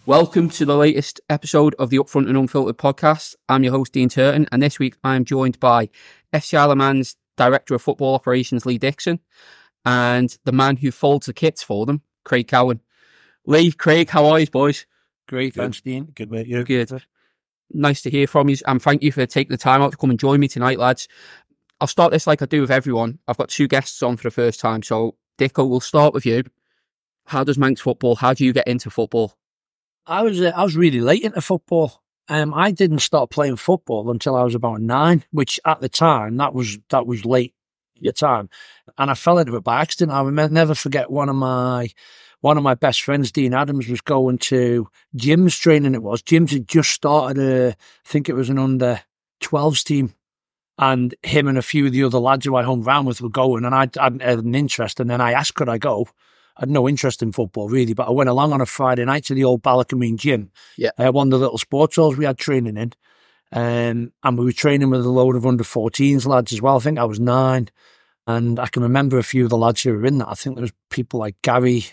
Welcome to the latest episode of the Upfront and Unfiltered podcast. I'm your host, Dean Turton, and this week I'm joined by FC Isle of Man's Director of Football Operations, Lee Dixon, and the man who folds the kits for them, Craig Cowan. Lee, Craig, how are you, boys? Great, thanks, Dean. Good, mate. You? Good. Nice to hear from you, and thank you for taking the time out to come and join me tonight, lads. I'll start this like I do with everyone. I've got two guests on for the first time, so Dicko, we'll start with you. How does Manx football? How do you get into football? I was really late into football. I didn't start playing football until I was about 9, which at the time that was late at the time, and I fell into it by accident. I will never forget one of my best friends, Dean Adams, was going to Jim's training. Jim's had just started I think it was an under 12s team, and him and a few of the other lads who I hung around with were going, and I hadn't had an interest. And then I asked, could I go? I had no interest in football, really, but I went along on a Friday night to the old Ballacameen gym. Yeah. One of the little sports halls we had training in. And we were training with a load of under 14s lads as well. I think I was 9. And I can remember a few of the lads who were in that. I think there was people like Gary,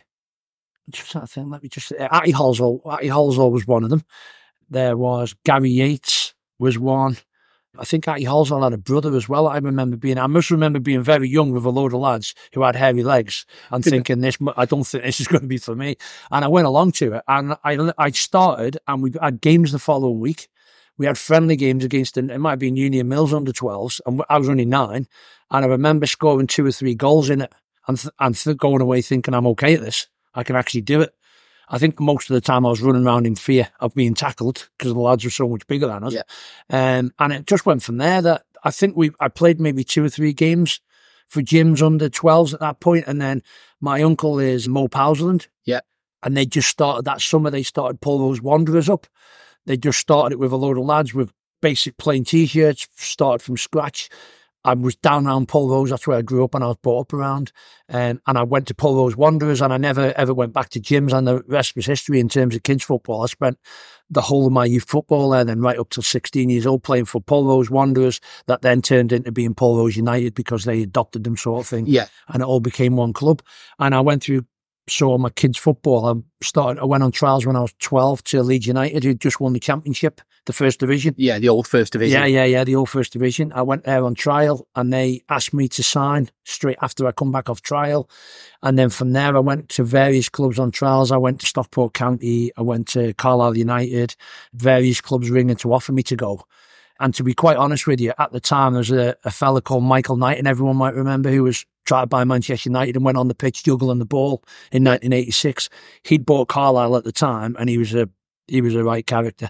Atty Halsall was one of them. There was Gary Yates was one. I think Atty Halsall had a brother as well. I must remember being very young with a load of lads who had hairy legs and thinking, I don't think this is going to be for me. And I went along to it, and I started, and we had games the following week. We had friendly games against, it might have been Union Mills under 12s, and I was only 9. And I remember scoring 2 or 3 goals in it and going away thinking, I'm okay at this. I can actually do it. I think most of the time I was running around in fear of being tackled because the lads were so much bigger than us. Yeah. And it just went from there. That I think I played maybe 2 or 3 games for Jim's under 12s at that point. And then my uncle is Mo Powsland. Yeah. And they just started that summer, they started Pulrose Wanderers up. They just started it with a load of lads with basic plain T-shirts, started from scratch. I was down around Pulrose, that's where I grew up and I was brought up around. And I went to Pulrose Wanderers, and I never ever went back to Jim's, and the rest was history in terms of kids football. I spent the whole of my youth football there, then right up to 16 years old playing for Pulrose Wanderers, that then turned into being Pulrose United because they adopted them, sort of thing. Yeah. And it all became one club. And I went through my kids football. I went on trials when I was 12 to Leeds United, who just won the championship, the first division. Yeah, the old first division. Yeah, the old first division. I went there on trial, and they asked me to sign straight after I come back off trial. And then from there, I went to various clubs on trials. I went to Stockport County. I went to Carlisle United. Various clubs ringing to offer me to go. And to be quite honest with you, at the time, there was a fella called Michael Knight, and everyone might remember, who was tried by Manchester United and went on the pitch juggling the ball in 1986. He'd bought Carlisle at the time, and he was a right character.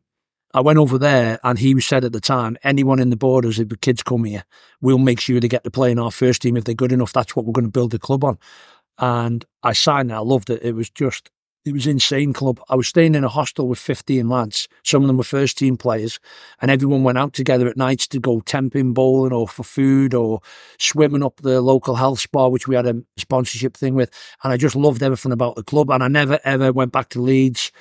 I went over there, and he said at the time, anyone in the borders, if the kids come here, we'll make sure they get to play in our first team if they're good enough. That's what we're going to build the club on. And I signed it. I loved it. It was insane club. I was staying in a hostel with 15 lads. Some of them were first team players, and everyone went out together at nights to go temping, bowling, or for food, or swimming up the local health spa, which we had a sponsorship thing with. And I just loved everything about the club. And I never ever went back to Leeds.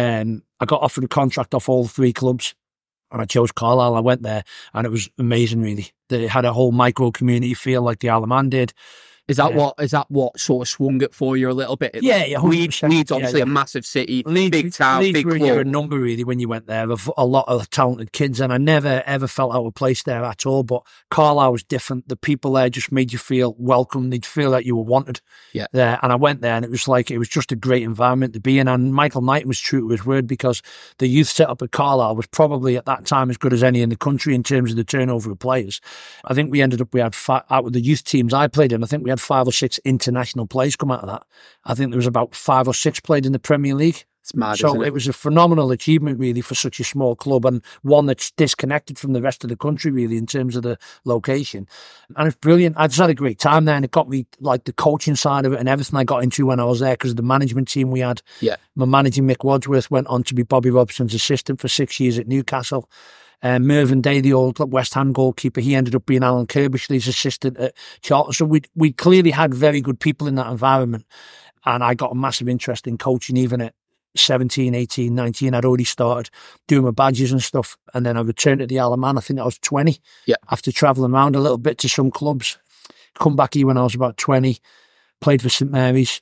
I got offered a contract off all 3 clubs, and I chose Carlisle. I went there, and it was amazing, really. They had a whole micro community feel like the Isle of Man did. Is that what sort of swung it for you a little bit? Yeah, Leeds obviously a massive city, big town, big club. Leeds were a number, really, when you went there, of a lot of talented kids, and I never ever felt out of place there at all. But Carlisle was different. The people there just made you feel welcome. They'd feel like you were wanted. Yeah. There, and I went there, and it was just a great environment to be in. And Michael Knight was true to his word, because the youth setup at Carlisle was probably at that time as good as any in the country in terms of the turnover of players. I think we had out with the youth teams I played in, I think we had 5 or 6 international players come out of that. I think there was about 5 or 6 played in the Premier League. It's mad, so isn't it? It was a phenomenal achievement, really, for such a small club, and one that's disconnected from the rest of the country, really, in terms of the location. And it's brilliant. I just had a great time there, and it got me, like, the coaching side of it and everything I got into when I was there, because of the management team we had. Yeah. My manager, Mick Wadsworth, went on to be Bobby Robson's assistant for 6 years at Newcastle. Mervyn Day, the old West Ham goalkeeper, he ended up being Alan Kirbishley's assistant at Charlton. So we clearly had very good people in that environment. And I got a massive interest in coaching even at 17, 18, 19. I'd already started doing my badges and stuff. And then I returned to the Isle of Man, I think I was 20. Yeah. After travelling around a little bit to some clubs. Come back here when I was about 20. Played for St Mary's.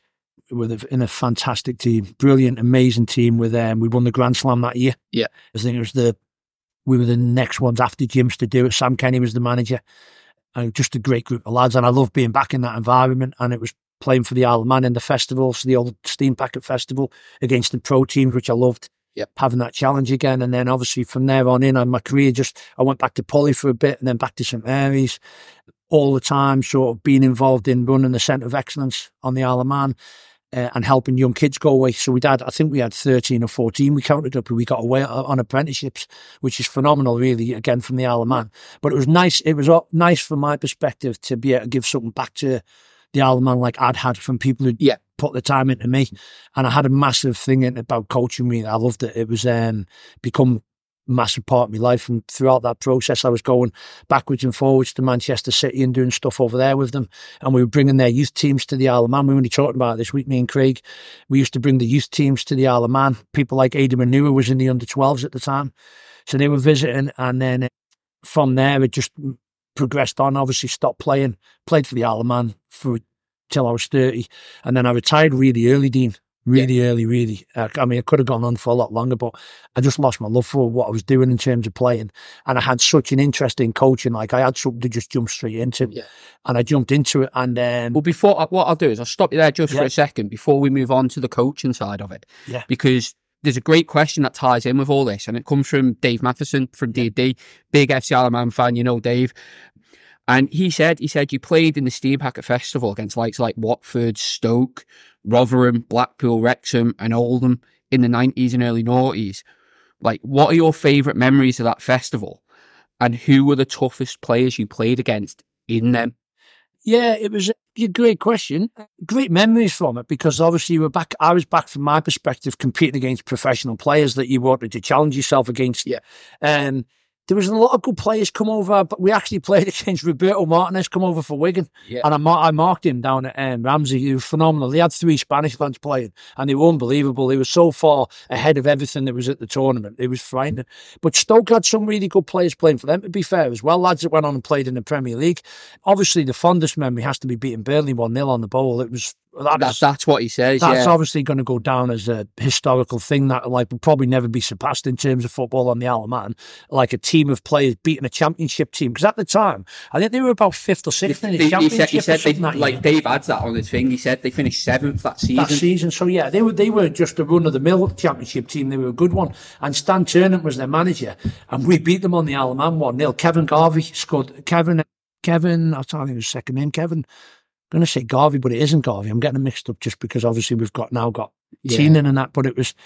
in a fantastic team, brilliant, amazing team. With we won the Grand Slam that year. Yeah, I think it was we were the next ones after Jim's to do it. Sam Kenny was the manager, and just a great group of lads. And I loved being back in that environment. And it was playing for the Isle of Man in the festivals, the old Steam Packet Festival, against the pro teams, which I loved. Yep. Having that challenge again. And then obviously from there on in, my career I went back to Pully for a bit and then back to St Mary's. All the time, sort of being involved in running the Centre of Excellence on the Isle of Man and helping young kids go away. So I think we had 13 or 14, we counted up, and we got away on apprenticeships, which is phenomenal, really, again, from the Isle of Man. But it was nice. It was nice from my perspective to be able to give something back to the Isle of Man like I'd had from people who put the time into me. And I had a massive thing about coaching me. I loved it. It was become massive part of my life, and throughout that process I was going backwards and forwards to Manchester City and doing stuff over there with them, and we were bringing their youth teams to the Isle of Man. We were only talking about it this week, me and Craig. We used to bring the youth teams to the Isle of Man. People like Aidan Manua was in the under-12s at the time, so they were visiting, and then from there it just progressed on. Obviously stopped played for the Isle of Man till I was 30, and then I retired really early, Dean. Really early, really. I mean, I could have gone on for a lot longer, but I just lost my love for what I was doing in terms of playing. And I had such an interest in coaching. Like, I had something to just jump straight into. Yeah. And I jumped into it. And well, what I'll do is I'll stop you there just for a second before we move on to the coaching side of it. Yeah. Because there's a great question that ties in with all this, and it comes from Dave Matheson from D&D, big FC Isle of Man fan, you know, Dave. And he said you played in the Steam Packet Festival against likes like Watford, Stoke, Rotherham, Blackpool, Wrexham and Oldham in the 90s and early noughties. Like, what are your favourite memories of that festival? And who were the toughest players you played against in them? Yeah, it was a great question. Great memories from it, because obviously I was back from my perspective competing against professional players that you wanted to challenge yourself against. Yeah. There was a lot of good players come over, but we actually played against Roberto Martinez, come over for Wigan. Yeah. And I marked him down at Ramsey. He was phenomenal. He had 3 Spanish lads playing, and they were unbelievable. He was so far ahead of everything that was at the tournament. It was frightening. But Stoke had some really good players playing for them, to be fair, as well. Lads that went on and played in the Premier League. Obviously, the fondest memory has to be beating Burnley 1-0 on the Bowl. It was... That's what he says. That's obviously going to go down as a historical thing that will probably never be surpassed in terms of football on the Isle of Man. Like a team of players beating a championship team, because at the time I think they were about 5th or 6th in the championship. He said Dave adds that on his thing. He said they finished 7th that season. So yeah, they were just a run of the mill championship team. They were a good one, and Stan Turnant was their manager, and we beat them on the Isle of Man 1-0. Kevin Garvey scored. Kevin. I don't think his second name. Kevin. I'm going to say Garvey, but it isn't Garvey. I'm getting them mixed up just because obviously we've got Teenan and that, but it was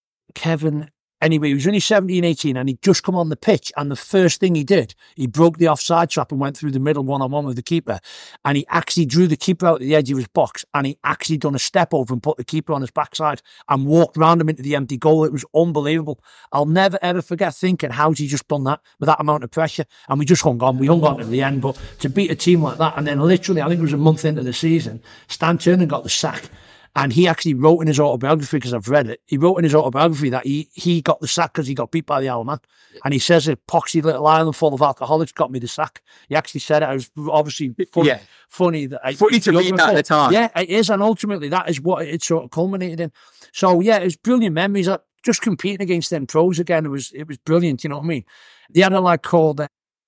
Kevin. Anyway, he was only 17, 18, and he'd just come on the pitch, and the first thing he did, he broke the offside trap and went through the middle one-on-one with the keeper, and he actually drew the keeper out at the edge of his box, and he actually done a step over and put the keeper on his backside and walked round him into the empty goal. It was unbelievable. I'll never, ever forget thinking, how's he just done that with that amount of pressure? And we just hung on. We hung on to the end, but to beat a team like that, and then literally, I think it was a month into the season, Stan Turnant got the sack. And he actually wrote in his autobiography, because I've read it, he wrote in his autobiography that he got the sack because he got beat by the Isle of Man. And he says, a poxy little island full of alcoholics got me the sack. He actually said it. It was obviously funny. Funny to read that at the time. Yeah, it is. And ultimately, that is what it sort of culminated in. So, yeah, it was brilliant memories. Just competing against them pros again, it was brilliant, you know what I mean? They had a lad called...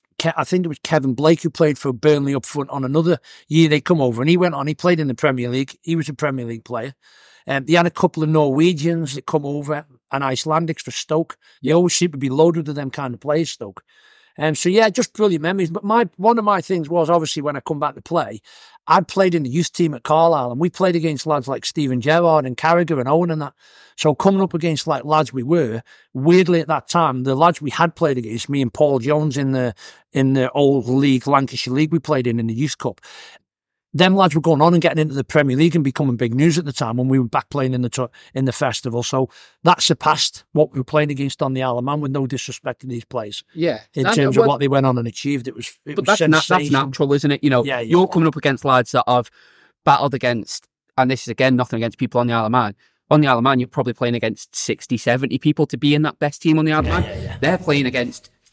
I think it was Kevin Blake who played for Burnley up front on another year. They come over and he went on. He played in the Premier League. He was a Premier League player. They had a couple of Norwegians that come over and Icelandics for Stoke. You always seem to be loaded with them kind of players, Stoke. So yeah, just brilliant memories. But one of my things was obviously when I come back to play, I'd played in the youth team at Carlisle and we played against lads like Stephen Gerrard and Carragher and Owen and that. So coming up against like lads we were, weirdly at that time, the lads we had played against, me and Paul Jones in the old league, Lancashire League we played in the Youth Cup, them lads were going on and getting into the Premier League and becoming big news at the time when we were back playing in the festival. So that surpassed what we were playing against on the Isle of Man, with no disrespect to these players. Yeah. In terms of what they went on and achieved, it was that's natural, isn't it? You know, you're coming up against lads that have battled against, and this is again nothing against people on the Isle of Man. On the Isle of Man, you're probably playing against 60, 70 people to be in that best team on the Isle of Man. Yeah. They're playing against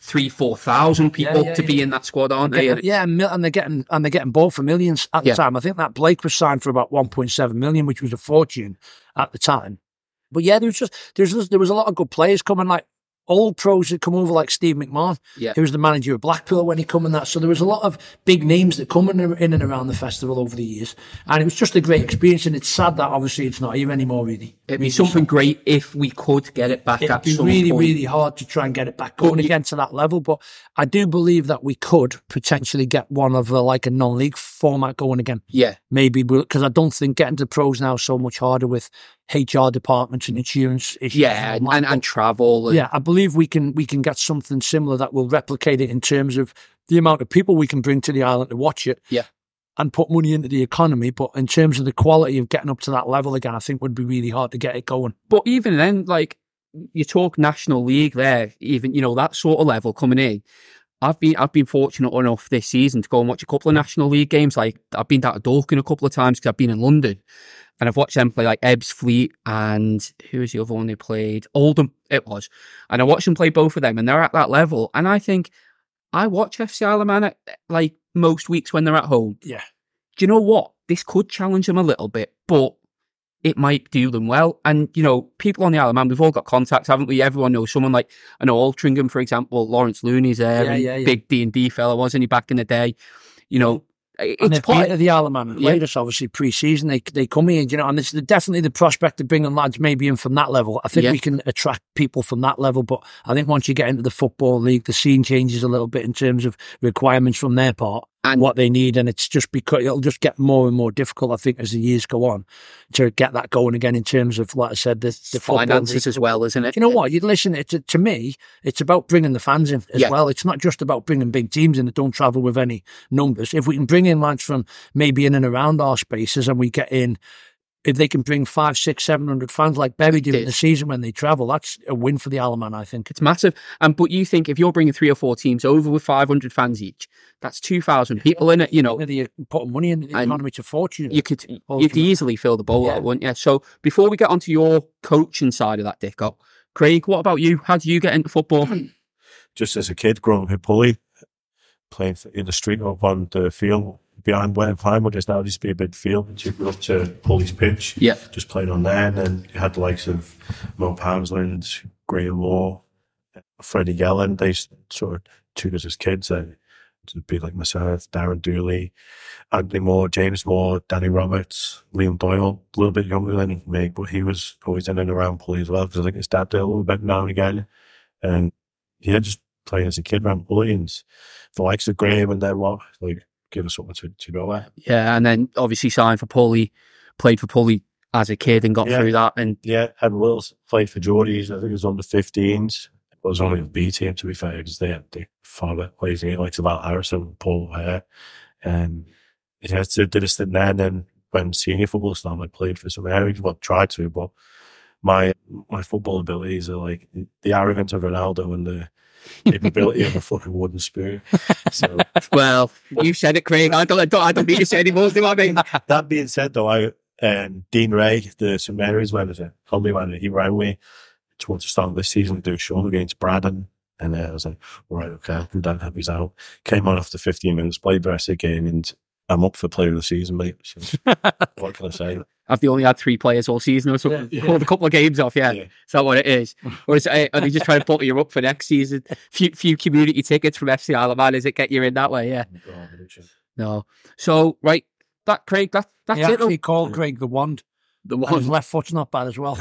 4,000 people to be in that squad, aren't they? And they're getting bought for millions at the time. I think that Blake was signed for about 1.7 million, which was a fortune at the time. But yeah, there was a lot of good players coming, like old pros had come over, like Steve McMahon, who was the manager of Blackpool when he come in that. So there was a lot of big names that come in and around the festival over the years. And it was just a great experience. And it's sad that obviously it's not here anymore, really. It'd be something great if we could get it back at some point. It'd be really, really hard to try and get it back going again to that level. But I do believe that we could potentially get one of like a non-league format going again. Yeah. Maybe, because I don't think getting to pros now is so much harder with HR departments and insurance issues. Yeah, and travel. Yeah, I believe we can get something similar that will replicate it in terms of the amount of people we can bring to the island to watch it. Yeah. And put money into the economy. But in terms of the quality of getting up to that level again, I think would be really hard to get it going. But even then, like, you talk National League there, even, that sort of level coming in. I've been fortunate enough this season to go and watch a couple of National League games. Like, I've been down to Dorking a couple of times because I've been in London. And I've watched them play like Ebbs Fleet and who was the other one they played? Oldham, it was. And I watched them play both of them and they're at that level. And I think I watch FC Isle of Man like most weeks when they're at home. Yeah. Do you know what? This could challenge them a little bit, but it might do them well. And, people on the Isle of Man, we've all got contacts, haven't we? Everyone knows someone like, I know Altrincham, for example, Lawrence Looney's there, big D&D fella, wasn't he, back in the day? It's part of the Isle of Man and played us obviously pre-season. They come here, and it's definitely the prospect of bringing lads maybe in from that level. I think we can attract people from that level, but I think once you get into the Football League, the scene changes a little bit in terms of requirements from their part and what they need, and it's just because it'll just get more and more difficult, I think, as the years go on to get that going again in terms of, like I said, the finances as well, isn't it? You know what? You'd listen. To me, it's about bringing the fans in as well. It's not just about bringing big teams in that don't travel with any numbers. If we can bring in lads from maybe in and around our spaces, and we get in, if they can bring 500, 600, 700 fans like Berry did in the season when they travel, that's a win for the Isle of Man, I think. It's massive. But you think if you're bringing 3 or 4 teams over with 500 fans each, that's 2,000 people in it, You're putting money in the economy to fortune. You could easily fill the bowl out, wouldn't you? So before we get onto your coaching side of that, Dicko, Craig, what about you? How did you get into football? Just as a kid growing up in Pulley, playing in the street up on the field behind where Pinewood is now, used to be a big field. And you go up to Pulley's pitch, just playing on there. And then you had the likes of Mo Pamsland, Graham Moore, Freddie Yellen. They sort of tutored us as kids. To be like myself, Darren Dooley, Anthony Moore, James Moore, Danny Roberts, Liam Doyle, a little bit younger than me, but he was always in and around Pulley as well, because I think his dad did a little bit now and again. And just playing as a kid around Pulley, and the likes of Graham and then give us something to go at. Yeah, and then obviously signed for Pulley, played for Pulley as a kid and got through that. And had Wills, played for Geordies, I think it was under 15s. It was only a B team, to be fair, because they had the father plays in it, like Val Harrison, Paul Hare. And so did a stint there, and then when senior football started, I played for some areas, tried to, but my football abilities are like the arrogance of Ronaldo and the capability of a fucking wooden spoon. So, well, you said it, Craig. I don't need to say any more. Do I mean? That being said, though, Dean Ray, the St Mary's manager, told me when he rang me towards the start of this season to do a show against Braddon, and I was like, all right, okay, I'm down, happy's out. Came on after 15 minutes, played the rest of the game, and I'm up for player of the season, mate. So, what can I say? I've only had 3 players all season or something. Called a couple of games off, Is that what it is? Or are they just trying to put you up for next season? Few community tickets from FC Isle of Man, is it get you in that way? Yeah. No. So, right, Craig, that's it. He actually called Craig the Wand. The Wand. His left foot's not bad as well.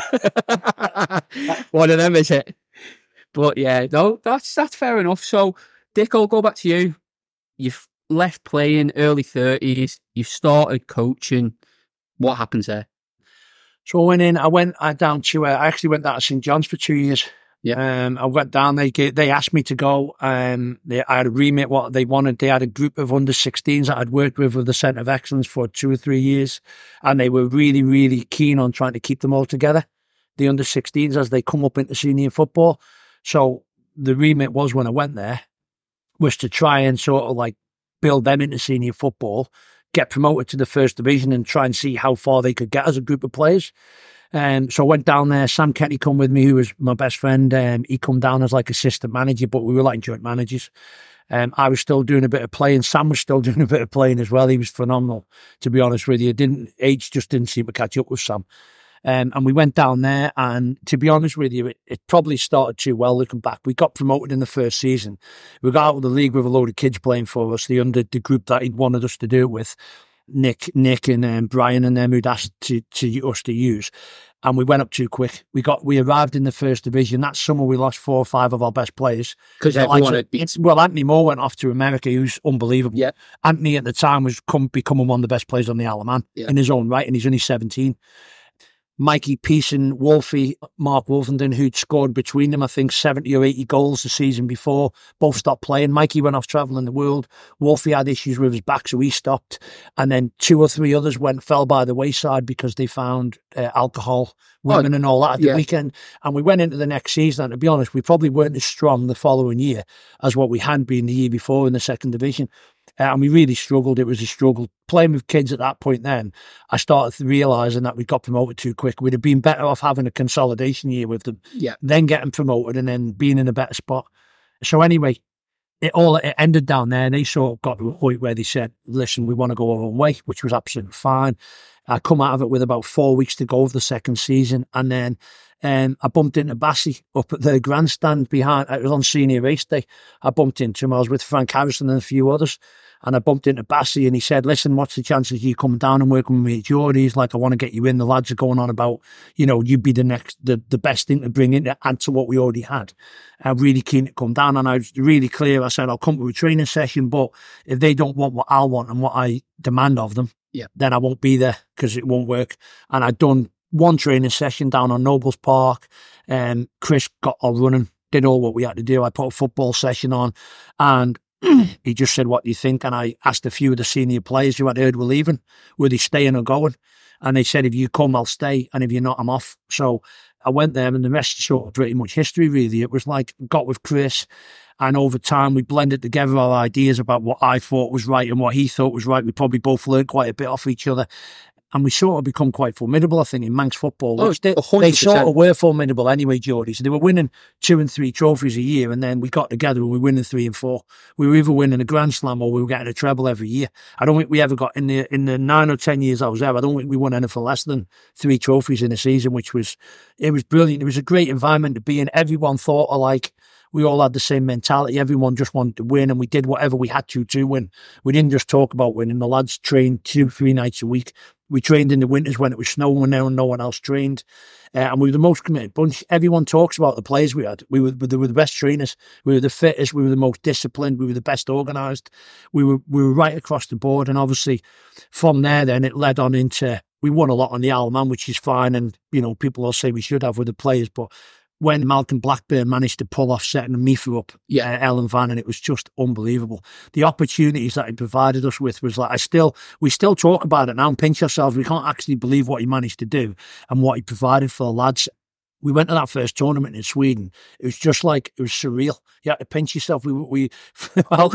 One of them, is it? But yeah, no, that's fair enough. So, Dick, I'll go back to you. You've left playing early 30s. You've started coaching. What happens there? So I went in. I actually went down to St John's for 2 years. Yeah. I went down. They asked me to go. I had a remit what they wanted. They had a group of under 16s that I'd worked with the Centre of Excellence for 2 or 3 years, and they were really, really keen on trying to keep them all together, the under 16s, as they come up into senior football. So the remit was, when I went there, was to try and sort of like build them into senior football, get promoted to the first division, and try and see how far they could get as a group of players. So I went down there. Sam Ketty come with me, who was my best friend. He come down as like assistant manager, but we were like joint managers. I was still doing a bit of playing. Sam was still doing a bit of playing as well. He was phenomenal, to be honest with you. Age just didn't seem to catch up with Sam. And we went down there, and to be honest with you, it probably started too well looking back. We got promoted in the first season. We got out of the league with a load of kids playing for us, the group that he'd wanted us to do it with, Nick and Brian and them, who'd asked us to use. And we went up too quick. We arrived in the first division. That summer we lost 4 or 5 of our best players. Because everyone had been... Well, Anthony Moore went off to America, who's unbelievable. Yeah. Anthony at the time was becoming one of the best players on the Isle of Man in his own right, and he's only 17. Mikey Pearson, Wolfie, Mark Wolfenden, who'd scored between them, I think, 70 or 80 goals the season before, both stopped playing. Mikey went off travelling the world. Wolfie had issues with his back, so he stopped. And then 2 or 3 others fell by the wayside because they found alcohol, women and all that at the weekend. And we went into the next season, and to be honest, we probably weren't as strong the following year as what we had been the year before in the second division. And we really struggled. It was a struggle. Playing with kids at that point then, I started realising that we got promoted too quick. We'd have been better off having a consolidation year with them, then getting promoted and then being in a better spot. So anyway, it ended down there. They sort of got to a point where they said, listen, we want to go our own way, which was absolutely fine. I come out of it with about 4 weeks to go of the second season. And then I bumped into Bassey up at the grandstand behind. It was on senior race day. I bumped into him. I was with Frank Harrison and a few others. And I bumped into Bassey and he said, listen, what's the chances of you coming down and working with me at Geordie? He's like, I want to get you in. The lads are going on about, you'd be the best thing to bring in to add to what we already had. I'm really keen to come down. And I was really clear. I said, I'll come to a training session, but if they don't want what I want and what I demand of them, then I won't be there because it won't work. And I'd done 1 training session down on Nobles Park. Chris got all running, did all what we had to do. I put a football session on and he just said, what do you think? And I asked a few of the senior players who I'd heard were leaving, were they staying or going? And they said, if you come, I'll stay. And if you're not, I'm off. So I went there and the rest is sort of pretty much history, really. It was like, got with Chris. And over time, we blended together our ideas about what I thought was right and what he thought was right. We probably both learned quite a bit off each other. And we sort of become quite formidable, I think, in Manx football. Which they sort of were formidable anyway, Geordie. So they were winning 2 and 3 trophies a year. And then we got together and we were winning 3 and 4. We were either winning a Grand Slam or we were getting a treble every year. I don't think we ever got, in the 9 or 10 years I was there, I don't think we won anything less than 3 trophies in a season, it was brilliant. It was a great environment to be in. Everyone thought alike. We all had the same mentality. Everyone just wanted to win, and we did whatever we had to win. We didn't just talk about winning. The lads trained 2-3 nights a week. We trained in the winters when it was snowing when no one else trained. And we were the most committed bunch. Everyone talks about the players we had. They were the best trainers. We were the fittest. We were the most disciplined. We were the best organised. We were right across the board. And obviously from there then it led on into, we won a lot on the Isle of Man, which is fine. And, people will say we should have with the players, but when Malcolm Blackburn managed to pull off setting Mifa up, Ellen Van, and it was just unbelievable. The opportunities that he provided us with was like, we still talk about it now and pinch ourselves. We can't actually believe what he managed to do and what he provided for the lads. We went to that first tournament in Sweden. It was just like, it was surreal. You had to pinch yourself. We flew out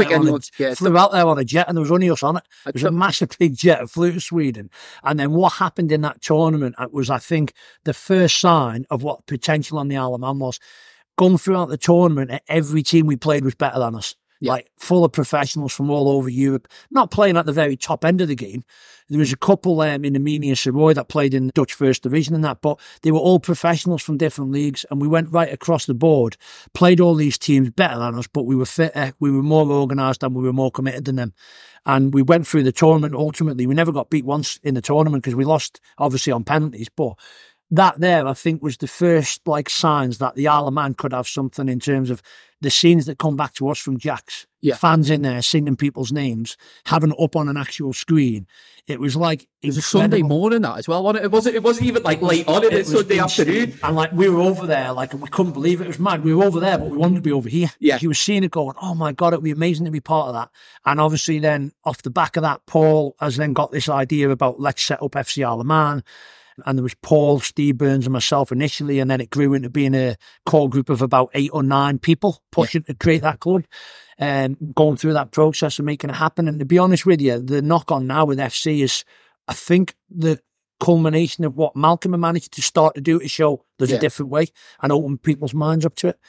there on a jet and there was only us on it. It was a massive big jet that flew to Sweden. And then what happened in that tournament was, I think, the first sign of what potential on the Isle of Man was. Going throughout the tournament, every team we played was better than us. Like full of professionals from all over Europe, not playing at the very top end of the game. There was a couple in the Menia Savoy that played in the Dutch First Division and that, but they were all professionals from different leagues, and we went right across the board, played all these teams better than us, but we were fitter, we were more organised, and we were more committed than them. And we went through the tournament. Ultimately, we never got beat once in the tournament because we lost, obviously, on penalties, but that there, I think, was the first signs that the Isle of Man could have something in terms of the scenes that come back to us from Jack's. Fans in there singing people's names, having it up on an actual screen. It was like it was a Sunday morning that as well, wasn't it? It wasn't even late on it. It's Sunday afternoon. And we were over there, we couldn't believe it. It was mad. We were over there, but we wanted to be over here. You were seeing it going, oh my God, it'd be amazing to be part of that. And obviously then off the back of that, Paul has then got this idea about let's set up FC Isle of Man. And there was Paul, Steve Burns and myself initially, and then it grew into being a core group of about 8 or 9 people pushing to create that club and going through that process and making it happen. And to be honest with you, the knock on now with FC is, I think the culmination of what Malcolm had managed to start to do to show there's a different way and open people's minds up to it.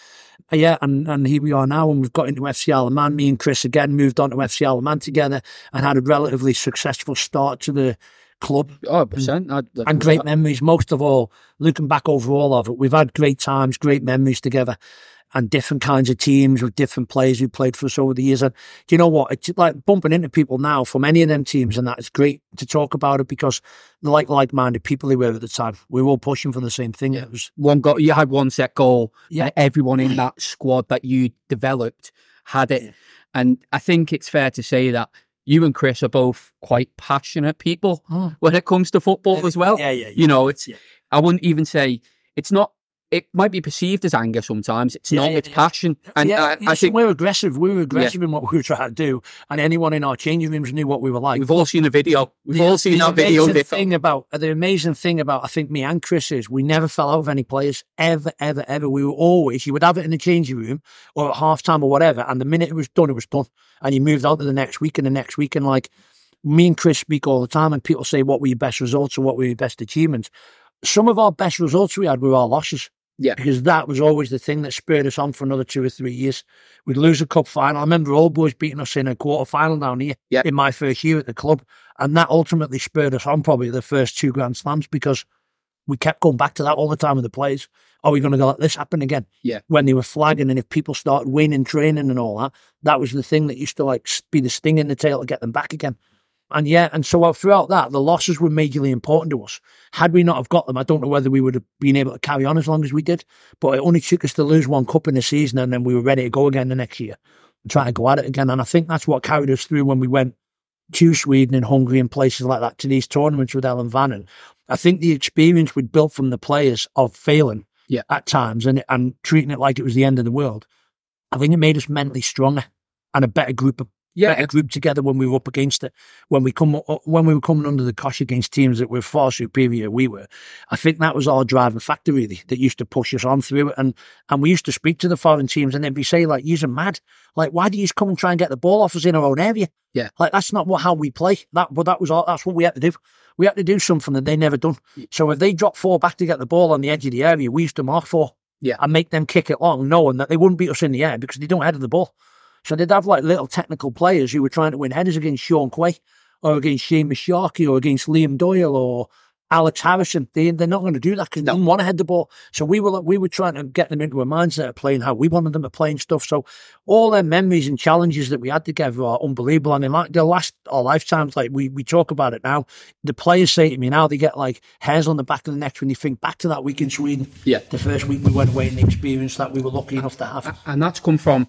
And here we are now, and we've got into FC Isle of Man. Me and Chris again moved on to FC Isle of Man together and had a relatively successful start to the club. 100%. And great memories. Most of all, looking back over all of it, we've had great times, great memories together, and different kinds of teams with different players who played for us over the years. And do you know what? It's like bumping into people now from any of them teams, and that it's great to talk about it because they're like-minded people they were at the time. We were all pushing for the same thing. It was one goal. You had one set goal. Yeah. And everyone in that squad that you developed had it. Yeah. And I think it's fair to say that you and Chris are both quite passionate people when it comes to football as well. Yeah. You know, I wouldn't even say it's not. It might be perceived as anger sometimes. It's not. It's passion. And I think we're aggressive. We were aggressive in what we were trying to do, and anyone in our changing rooms knew what we were like. We've all seen the video. We've all seen that video. The amazing thing about I think me and Chris is we never fell out with any players ever. We were always. You would have it in the changing room or at half time or whatever, and the minute it was done, and you moved on to the next week and the next week. And like me and Chris speak all the time, and people say, "What were your best results or what were your best achievements?" Some of our best results we had were our losses. Yeah, because that was always the thing that spurred us on for another 2 or 3 years. We'd lose a cup final. I remember Old Boys beating us in a quarter final down here in my first year at the club. And that ultimately spurred us on probably the first 2 Grand Slams because we kept going back to that all the time with the players. Are we going to let this happen again? Yeah. When they were flagging and if people started winning training and all that, that was the thing that used to like be the sting in the tail to get them back again. And so throughout that, the losses were majorly important to us. Had we not have got them, I don't know whether we would have been able to carry on as long as we did. But it only took us to lose 1 cup in the season, and then we were ready to go again the next year and try to go at it again. And I think that's what carried us through when we went to Sweden and Hungary and places like that to these tournaments with Ellen Vannon. I think the experience we'd built from the players of failing at times and treating it like it was the end of the world, I think it made us mentally stronger and a better group together when we were up against it. When we were coming under the cosh against teams that were far superior, we were. I think that was our driving factor really that used to push us on through it. And we used to speak to the foreign teams and they'd be saying like, "You're mad. Like, why do you come and try and get the ball off us in our own area? Yeah, like that's not how we play. That's what we had to do. We had to do something that they never done. So if they dropped 4 back to get the ball on the edge of the area, we used to mark 4 and make them kick it long, knowing that they wouldn't beat us in the air because they don't head of the ball." So they'd have like little technical players who were trying to win headers against Sean Quay or against Seamus Sharkey or against Liam Doyle or Alex Harrison. They're not going to do that because they didn't want to head the ball. So we were trying to get them into a mindset of playing how we wanted them to play and stuff. So all their memories and challenges that we had together are unbelievable. And they'll last our lifetimes. Like we talk about it now. The players say to me now, they get like hairs on the back of the neck when you think back to that week in Sweden. Yeah. The first week we went away and the experience that we were lucky enough to have. And that's come from,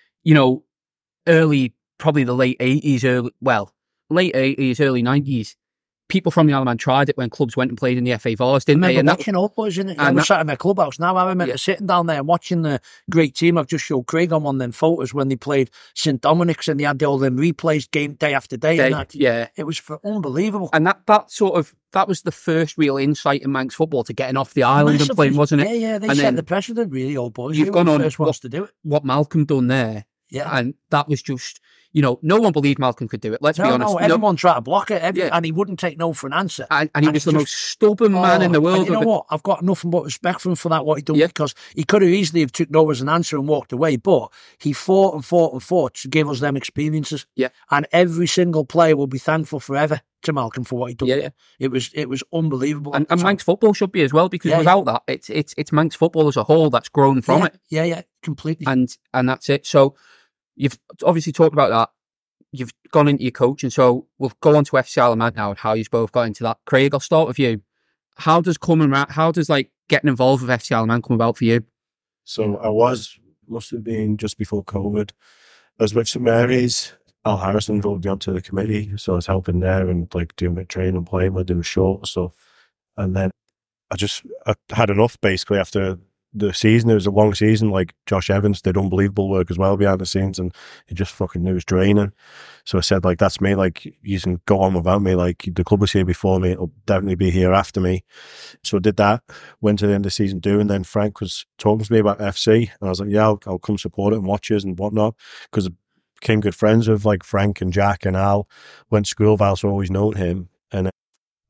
probably the late 80s, late 80s, early 90s. People from the Isle of Man tried it when clubs went and played in the FA Vars, didn't they? And watching Old Boys, innit? I was sat in their clubhouse now. I remember sitting down there and watching the great team. I've just showed Craig on one of them photos when they played St Dominic's and they had all them replays game day after day. It was unbelievable. And that was the first real insight in Manx football to getting off the island and playing, wasn't it? Yeah, they set the precedent, really, Old Boys. You've gone on the first ones to do it. What Malcolm done there. Yeah. And that was just, no one believed Malcolm could do it. Let's be honest. No, everyone tried to block it, and he wouldn't take no for an answer. And he was the most stubborn man in the world. You know what? I've got nothing but respect for him for that, what he done, because he could have easily have took no as an answer and walked away, but he fought to give us them experiences. Yeah. And every single player will be thankful forever to Malcolm for what he done. Yeah. It was unbelievable. And Manx football should be as well, because without that, it's Manx football as a whole that's grown from it. Yeah, completely. And that's it. So you've obviously talked about that. You've gone into your coaching, so we'll go on to FC Isle of Man now and how you've both got into that. Craig, I'll start with you. How does getting involved with FC Isle of Man come about for you? So must have been just before COVID. I was with St Mary's. Al Harrison voted me onto the committee, so I was helping there and like doing my training, playing, doing short stuff. And then I had enough basically after the season. It was a long season. Like Josh Evans did unbelievable work as well behind the scenes, and he just fucking knew his draining. So I said, like, that's me. Like, you can go on without me. Like, the club was here before me. It'll definitely be here after me. So I did that. Went to the end of the season and then Frank was talking to me about FC, and I was like, yeah, I'll come support it and watch us and whatnot, because I became good friends with like Frank and Jack and Al. Went to school with Al, so I always known him. And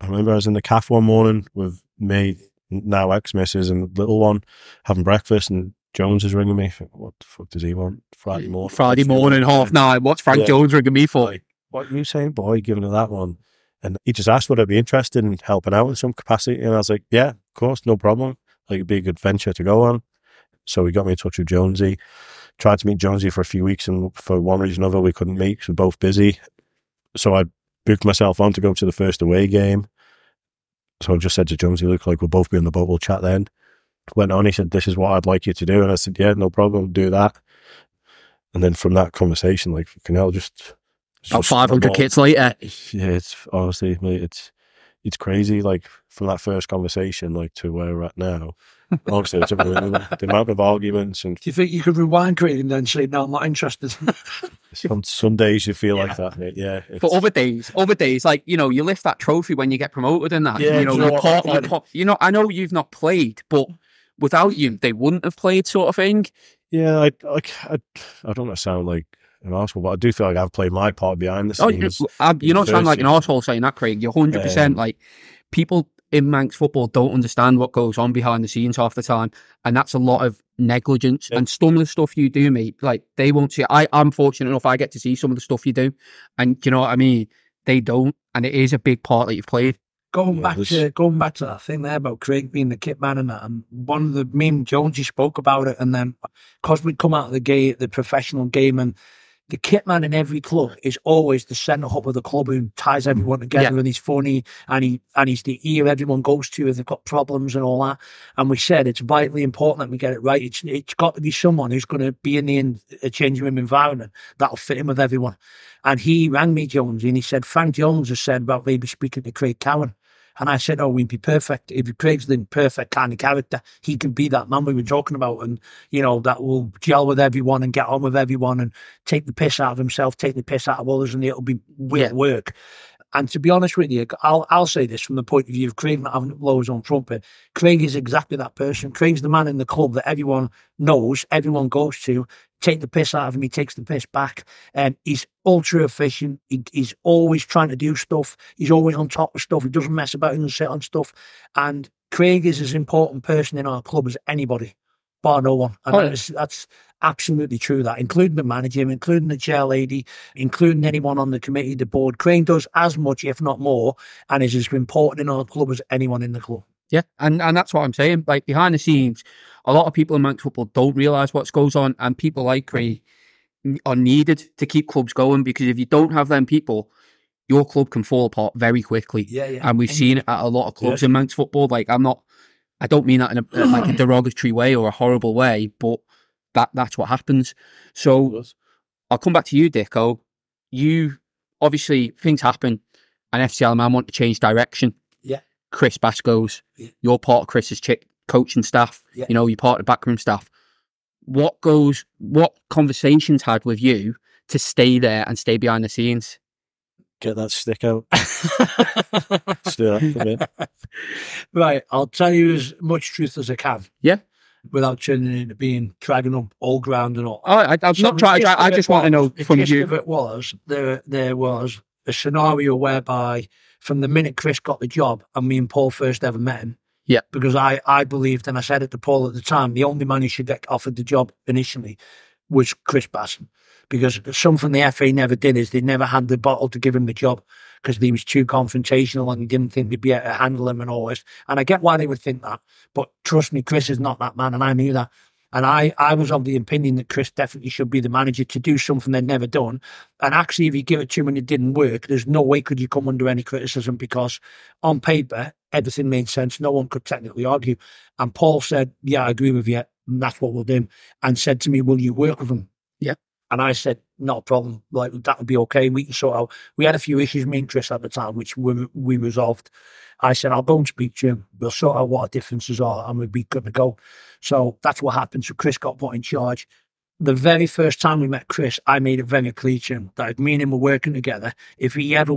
I remember I was in the cafe one morning with me, now ex-missus, and little one having breakfast, and Jones is ringing me. What the fuck does he want? Friday morning, 9:30. What's Frank Jones ringing me for? Like, what are you saying, boy? Giving her that one. And he just asked would I be interested in helping out in some capacity. And I was like, yeah, of course, no problem. Like, it'd be a good venture to go on. So he got me in touch with Jonesy. Tried to meet Jonesy for a few weeks, and for one reason or another, we couldn't meet because we're both busy. So I booked myself on to go to the first away game. So I just said to Jonesy, look, like, we'll both be on the boat, we'll chat then. Went on, he said, this is what I'd like you to do. And I said, yeah, no problem, do that. And then from that conversation, like, fucking hell, just 500 kits later. Yeah, it's honestly, mate, it's crazy. Like, from that first conversation, like, to where we're at now. Honestly, it's the amount of arguments. And do you think you could rewind, Craig, and then say, no, I'm not interested? some days you feel like that, mate. Yeah. But other days, like, you know, you lift that trophy when you get promoted and that. Yeah, you know, I know you've not played, but without you, they wouldn't have played, sort of thing. Yeah, I don't want to sound like an arsehole, but I do feel like I've played my part behind the scenes. You're not sounding like an arsehole saying that, Craig. You're 100%. Like, people in Manx football don't understand what goes on behind the scenes half the time, and that's a lot of negligence. And some of the stuff you do, mate, like, they won't see. I'm fortunate enough, I get to see some of the stuff you do, and you know what I mean, they don't, and it is a big part that you've played. Going back to that thing there about Craig being the kit man and that, and one of the meme Jonesy spoke about it, and then because we'd come out of the professional game, and the kit man in every club is always the centre hub of the club who ties everyone together, and he's funny, and he's the ear everyone goes to if they've got problems and all that. And we said it's vitally important that we get it right. It's got to be someone who's going to be in a changing room environment that'll fit in with everyone. And he rang me, Jones, and he said, Frank Jones has said about maybe speaking to Craig Cowan. And I said, we'd be perfect. If Craig's the perfect kind of character, he can be that man we were talking about, and, you know, that will gel with everyone and get on with everyone and take the piss out of himself, take the piss out of others, and it'll be work. And to be honest with you, I'll say this from the point of view of Craig not having to blow his own trumpet. Craig is exactly that person. Craig's the man in the club that everyone knows, everyone goes to. Take the piss out of him, he takes the piss back. He's ultra efficient. He's always trying to do stuff. He's always on top of stuff. He doesn't mess about and sit on stuff. And Craig is as important person in our club as anybody, bar no one. And that's absolutely true, that, including the manager, including the chair lady, including anyone on the committee, the board. Craig does as much, if not more, and is as important in our club as anyone in the club. Yeah, and that's what I'm saying. Like, behind the scenes, a lot of people in Manx football don't realise what goes on, and people like Craig are needed to keep clubs going, because if you don't have them people, your club can fall apart very quickly. Yeah. And we've seen it at a lot of clubs in Manx football. Like, I don't mean that in a derogatory way or a horrible way, but that's what happens. So I'll come back to you, Dicko. You, obviously, things happen, and FC Isle of Man want to change direction. Yeah. Chris Bass goes. Yeah. You're part of Chris's coaching staff. Yeah. You know, you're part of the backroom staff. What conversations had with you to stay there and stay behind the scenes? Get that stick out. Let's do that for a bit. Right, I'll tell you as much truth as I can. Yeah. Without turning into being dragging up all ground and all. I'm not trying to drag. I just want to know from you. If it was, there was a scenario whereby from the minute Chris got the job and me and Paul first ever met him, yeah, because I believed, and I said it to Paul at the time, the only man who should get offered the job initially was Chris Bass. Because something the FA never did is they never had the bottle to give him the job, because he was too confrontational and he didn't think they'd be able to handle him and all this. And I get why they would think that. But trust me, Chris is not that man, and I knew that. And I was of the opinion that Chris definitely should be the manager to do something they'd never done. And actually, if you give it to him and it didn't work, there's no way could you come under any criticism, because on paper, everything made sense. No one could technically argue. And Paul said, yeah, I agree with you. And that's what we'll do. And said to me, will you work with him? Yeah. And I said, not a problem. Like, that would be okay. We can sort out. We had a few issues, me and Chris, at the time, which we resolved. I said, I'll go and speak to him. We'll sort out what our differences are, and we'll be good to go. So that's what happened. So Chris got put in charge. The very first time we met Chris, I made it very clear to him that if me and him were working together, if he ever went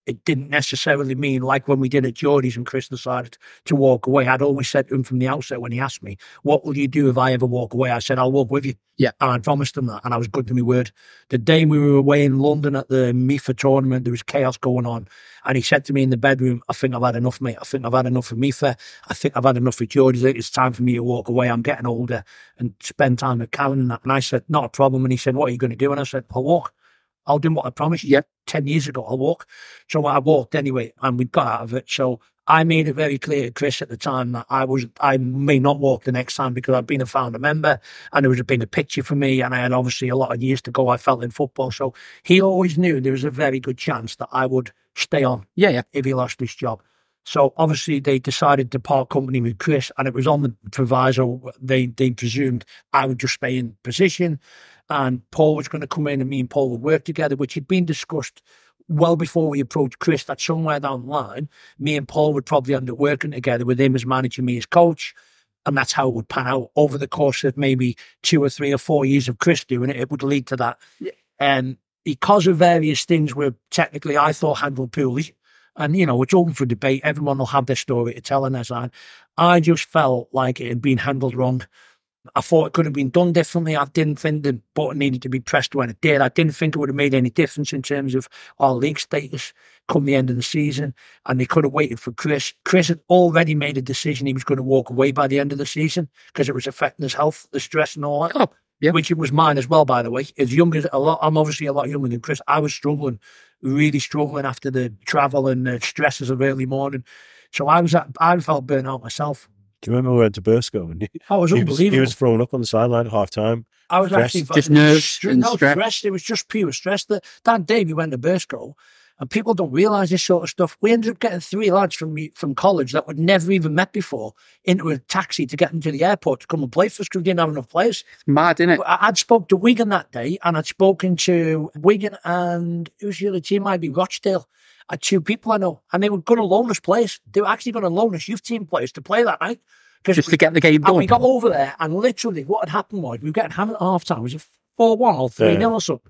it didn't necessarily mean, like when we did at Geordie's and Chris decided to walk away, I'd always said to him from the outset when he asked me, what will you do if I ever walk away? I said, I'll walk with you. Yeah. And I promised him that, and I was good to my word. The day we were away in London at the MIFA tournament, there was chaos going on. And he said to me in the bedroom, I think I've had enough, mate. I think I've had enough of MIFA. I think I've had enough of Geordie's. It's time for me to walk away. I'm getting older and spend time with Karen and that. And I said, not a problem. And he said, what are you going to do? And I said, I'll walk. I'll do what I promised you 10 years ago. I'll walk. So I walked anyway, and we got out of it. So I made it very clear to Chris at the time that I may not walk the next time because I'd been a founder member and there was a bigger picture for me, and I had obviously a lot of years to go, I felt, in football. So he always knew there was a very good chance that I would stay on if he lost his job. So obviously they decided to part company with Chris, and it was on the proviso they presumed I would just stay in position and Paul was going to come in and me and Paul would work together, which had been discussed well before we approached Chris, that somewhere down the line, me and Paul would probably end up working together with him as manager, me as coach. And that's how it would pan out over the course of maybe 2 or 3 or 4 years of Chris doing it. It would lead to that. And because of various things were technically, I thought, handled poorly, and, you know, it's open for debate. Everyone will have their story to tell on their side. I just felt like it had been handled wrong. I thought it could have been done differently. I didn't think the button needed to be pressed when it did. I didn't think it would have made any difference in terms of our league status come the end of the season. And they could have waited for Chris. Chris had already made a decision he was going to walk away by the end of the season because it was affecting his health, the stress and all that. Which it was mine as well, by the way. As young as I'm obviously a lot younger than Chris. I was struggling, really struggling after the travel and the stresses of early morning. So I felt burnt out myself. Do you remember we went to Burscough? And I was unbelievable. He was thrown up on the sideline at half time. I was stressed. actually just nerves and stress. It was just pure stress. That day we went to Burscough, and people don't realise this sort of stuff. We ended up getting 3 lads from college that we'd never even met before into a taxi to get them to the airport to come and play for us because we didn't have enough players. It's mad, isn't it? I'd spoke to Wigan that day, and I'd spoken to Wigan and who's the other team? Might be Rochdale. I had 2 people I know, and they were going to loan us players. They were actually going to loan us youth team players to play that night. Just to get the game done. And we got over there, and literally what had happened was we were getting hammered at half time. Was it 4-1 or 3-0 or something?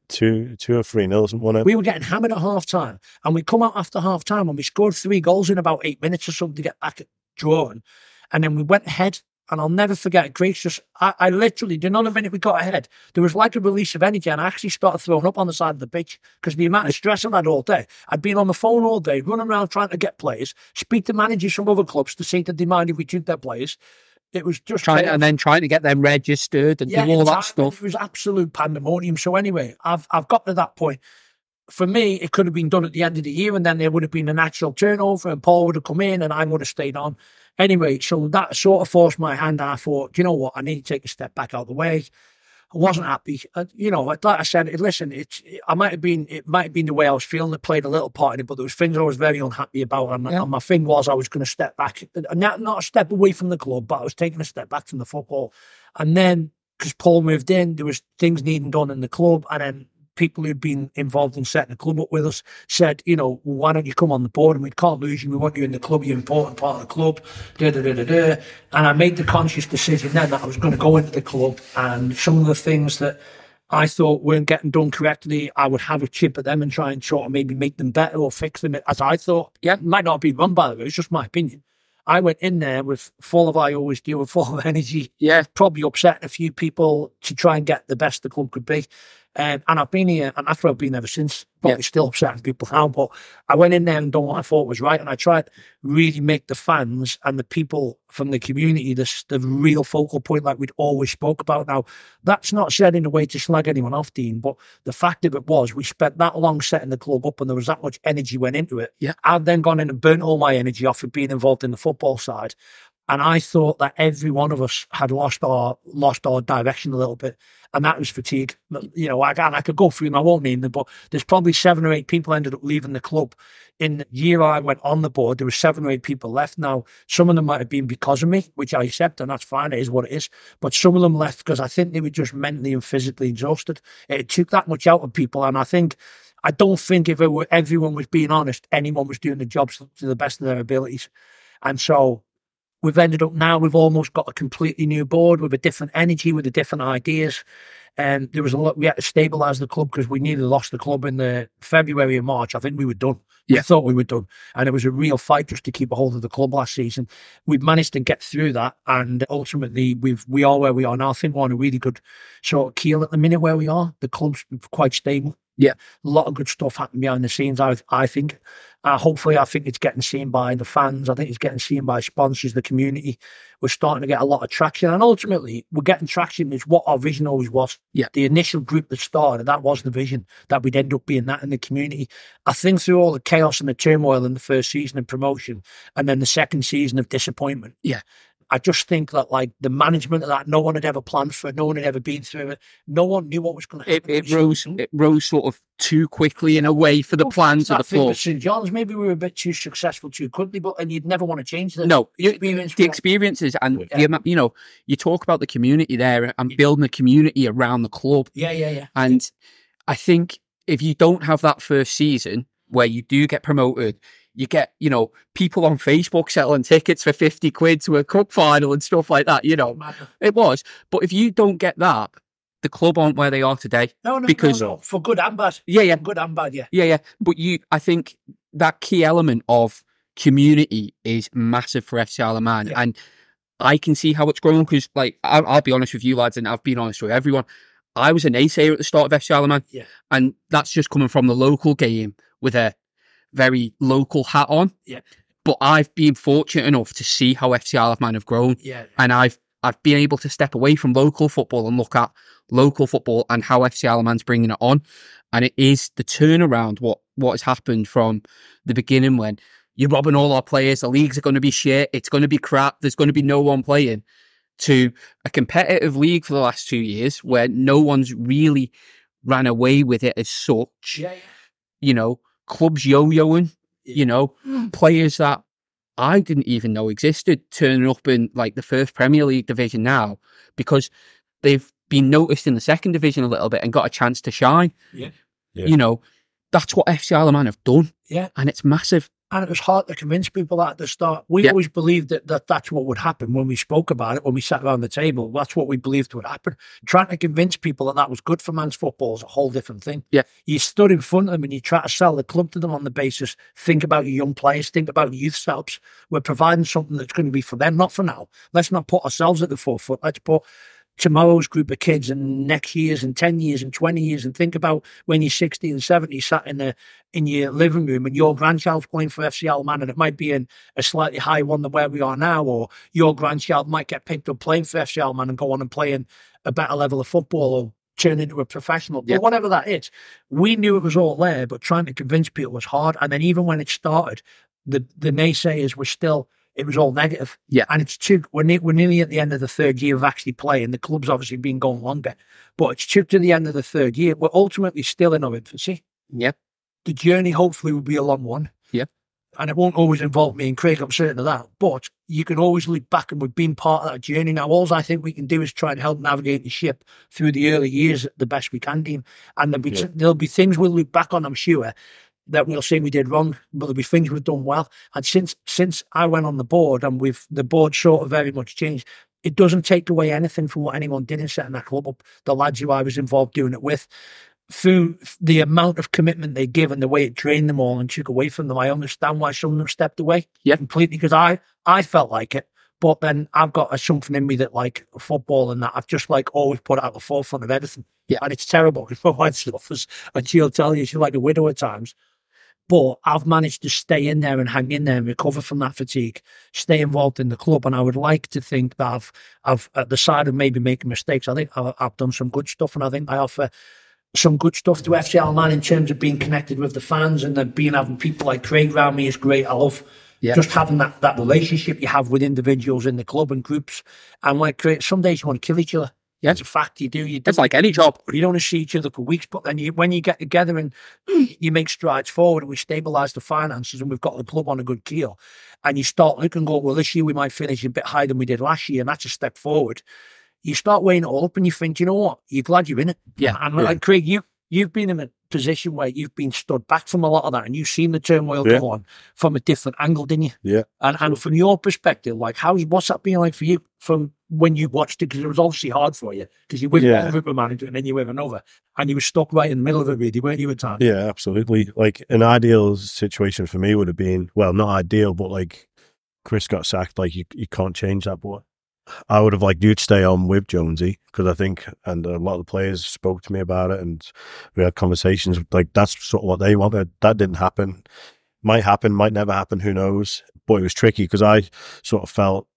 2 or 3-0, wasn't it? We were getting hammered at half time, and we come out after half time and we scored 3 goals in about 8 minutes or something to get back at drawing. And then we went ahead, and I'll never forget it. Grace just, I literally, the another minute we got ahead, there was like a release of energy, and I actually started throwing up on the side of the pitch because the amount of stress I had all day. I'd been on the phone all day, running around trying to get players, speak to managers from other clubs to see that they mind if we took their players. It was just trying to get them registered and do all that stuff. It was absolute pandemonium. So anyway, I've got to that point. For me, it could have been done at the end of the year, and then there would have been a natural turnover, and Paul would have come in, and I would have stayed on. Anyway, so that sort of forced my hand, and I thought, you know what, I need to take a step back out of the way. I wasn't happy. You know, like I said, listen, it might have been the way I was feeling that played a little part in it, but there was things I was very unhappy about, and my thing was I was going to step back, not a step away from the club, but I was taking a step back from the football. And then, because Paul moved in, there was things needing done in the club, and then people who'd been involved in setting the club up with us said, you know, why don't you come on the board, and we can't lose you, we want you in the club, you're an important part of the club, And I made the conscious decision then that I was going to go into the club, and some of the things that I thought weren't getting done correctly, I would have a chip at them and try and sort of maybe make them better or fix them as I thought. Yeah, it might not be wrong, by the way, it's just my opinion. I went in there with full of energy. Yeah, probably upsetting a few people to try and get the best the club could be. And I've been here, and that's where I've been ever since. Probably still upsetting people now, but I went in there and done what I thought was right, and I tried to really make the fans and the people from the community the real focal point, like we'd always spoke about. Now, that's not said in a way to slag anyone off, Dean, but the fact of it was we spent that long setting the club up, and there was that much energy went into it. Yeah, I'd then gone in and burnt all my energy off of being involved in the football side. And I thought that every one of us had lost our direction a little bit, and that was fatigue. You know, I could go through them, I won't name them, but there's probably 7 or 8 people ended up leaving the club. In the year I went on the board, there were 7 or 8 people left. Now, some of them might have been because of me, which I accept, and that's fine, it is what it is. But some of them left because I think they were just mentally and physically exhausted. It took that much out of people, and I don't think if everyone was being honest, anyone was doing the jobs to the best of their abilities. And so we've ended up now, we've almost got a completely new board with a different energy, with the different ideas. And there was a lot, we had to stabilise the club because we nearly lost the club in the February and March. I think we were done. We thought we were done. And it was a real fight just to keep a hold of the club last season. We've managed to get through that, and ultimately we are where we are now. I think we're on a really good sort of keel at the minute where we are. The club's quite stable. Yeah. A lot of good stuff happening behind the scenes, I think. Hopefully, I think it's getting seen by the fans. I think it's getting seen by sponsors, the community. We're starting to get a lot of traction. And ultimately, we're getting traction is what our vision always was. Yeah. The initial group that started, that was the vision, that we'd end up being that in the community. I think through all the chaos and the turmoil in the first season of promotion and then the second season of disappointment, I just think that, like, the management of that, no one had ever planned for it. No one had ever been through it. No one knew what was going to happen. It rose sort of too quickly in a way for the plans of the club. St. John's, maybe we were a bit too successful too quickly, and you'd never want to change the experience. The experiences and you talk about the community there and building a community around the club. Yeah. And I think if you don't have that first season where you do get promoted, you get, people on Facebook selling tickets for 50 quid to a cup final and stuff like that, It was. But if you don't get that, the club aren't where they are today. No. For good and bad. Yeah. Good and bad, yeah. Yeah. But I think that key element of community is massive for FC Isle of Man. Yeah. And I can see how it's grown because, like, I'll be honest with you lads, and I've been honest with everyone. I was a naysayer at the start of FC Isle of Man. Yeah. And that's just coming from the local game with a very local hat on. Yeah. But I've been fortunate enough to see how FC Isle of Man have grown. Yeah. And I've been able to step away from local football and look at local football and how FC Isle of Man's bringing it on. And it is the turnaround, what has happened from the beginning when you're robbing all our players, the leagues are going to be shit, it's going to be crap, there's going to be no one playing, to a competitive league for the last 2 years where no one's really ran away with it as such. Yeah. Clubs yo-yoing, players that I didn't even know existed turning up in like the first Premier League division now because they've been noticed in the second division a little bit and got a chance to shine. Yeah. That's what FC Isle of Man have done. Yeah. And it's massive. And it was hard to convince people that at the start. We always believed that that's what would happen when we spoke about it, when we sat around the table. That's what we believed would happen. Trying to convince people that was good for man's football is a whole different thing. Yeah. You stood in front of them and you try to sell the club to them on the basis, think about your young players, think about your youth selves. We're providing something that's going to be for them, not for now. Let's not put ourselves at the forefront. Let's put tomorrow's group of kids and next year's and 10 years and 20 years and think about when you're 60 and 70 sat in your living room and your grandchild's playing for FC Isle of Man, and it might be in a slightly higher one than where we are now, or your grandchild might get picked up playing for FC Isle of Man and go on and play in a better level of football or turn into a professional. But whatever that is, we knew it was all there, but trying to convince people was hard. And then even when it started, the naysayers were still, it was all negative. Yeah. And we're nearly at the end of the third year of actually playing. The club's obviously been going longer, but it's to the end of the third year. We're ultimately still in our infancy. Yeah. The journey hopefully will be a long one. Yeah. And it won't always involve me and Craig, I'm certain of that. But you can always look back, and we've been part of that journey. Now, all I think we can do is try and help navigate the ship through the early years the best we can, Dean. And there'll be things we'll look back on, I'm sure, that we'll say we did wrong, but there'll be things we've done well. And since I went on the board, and the board sort of very much changed, it doesn't take away anything from what anyone did in setting that club up. The lads who I was involved doing it with, through the amount of commitment they give and the way it drained them all and took away from them, I understand why some of them stepped away completely, because I felt like it. But then I've got something in me that, like football and that, I've just like always put it at the forefront of everything. Yeah. And it's terrible because my wife suffers, and she'll tell you she's like a widow at times. But I've managed to stay in there and hang in there and recover from that fatigue, stay involved in the club. And I would like to think that I've at the side of maybe making mistakes, I think I've done some good stuff, and I think I offer some good stuff to FC Isle of Man in terms of being connected with the fans, and then having people like Craig around me is great. I love just having that relationship you have with individuals in the club and groups. And like Craig, some days you want to kill each other. Yeah. It's a fact, you do. It's like any job. You don't want to see each other for weeks, but then when you get together and you make strides forward and we stabilise the finances and we've got the club on a good keel, and you start looking and go, well, this year we might finish a bit higher than we did last year, and that's a step forward. You start weighing it all up and you think, you know what, you're glad you're in it. Yeah. And like Craig, you've been in it position where you've been stood back from a lot of that, and you've seen the turmoil go on from a different angle, didn't you? Yeah. And from your perspective, like, what's that been like for you from when you watched it? Because it was obviously hard for you, because you were with one group of manager and then you were with another, and you were stuck right in the middle of it, really, weren't you, at times? Yeah, absolutely. Like, an ideal situation for me would have been, well, not ideal, but like, Chris got sacked. Like, you can't change that, boy. I would have liked you to stay on with Jonesy, because I think, and a lot of the players spoke to me about it, and we had conversations. Like, that's sort of what they wanted. That didn't happen. Might happen, might never happen. Who knows? But it was tricky, because I sort of felt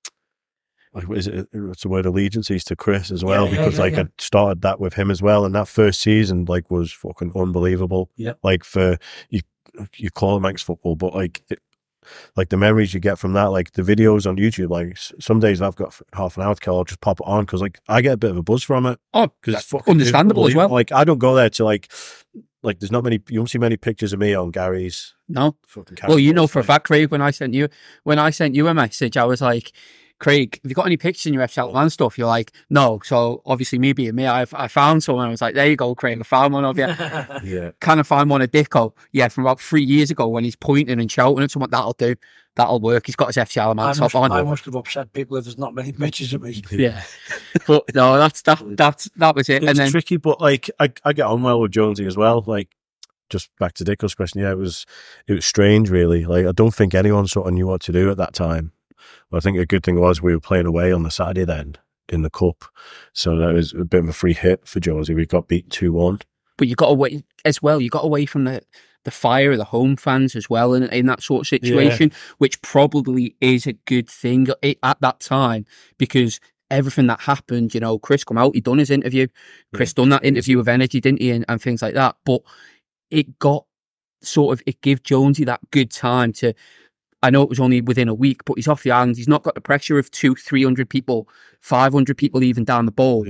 like, it's the word allegiances to Chris as well, because I started that with him as well, and that first season like was fucking unbelievable. Yeah, like for you call it Manx football, but like. Like the memories you get from that, like the videos on YouTube, like some days I've got half an hour to kill, I'll just pop it on, because like I get a bit of a buzz from it. Oh, because it's fucking understandable as well. Like, I don't go there to like there's not many, you don't see many pictures of me on Gary's. No. Well, you know for a fact, Craig, when I sent you a message, I was like, Craig, have you got any pictures in your FCL Man stuff? You're like, no. So obviously, me being me, I found someone. I was like, there you go, Craig. I found one of you. Yeah. Can I find one of Dicko? Yeah, from about 3 years ago when he's pointing and shouting at someone. That'll do. That'll work. He's got his FCL Man stuff on. I must have upset people if there's not many pictures of me. Yeah. But no, that was it. It's tricky, but like I get on well with Jonesy as well. Like, just back to Dicko's question. Yeah, it was strange, really. Like, I don't think anyone sort of knew what to do at that time. But I think a good thing was we were playing away on the Saturday then in the cup, so that was a bit of a free hit for Jonesy. We got beat 2-1. But you got away as well. You got away from the fire of the home fans as well in that sort of situation, which probably is a good thing at that time, because everything that happened, you know, Chris come out, he done his interview. Chris done that interview with Energy, didn't he, and things like that. But it gave Jonesy that good time to. I know it was only within a week, but he's off the island. He's not got the pressure of 200-300 people, 500 people even down the ball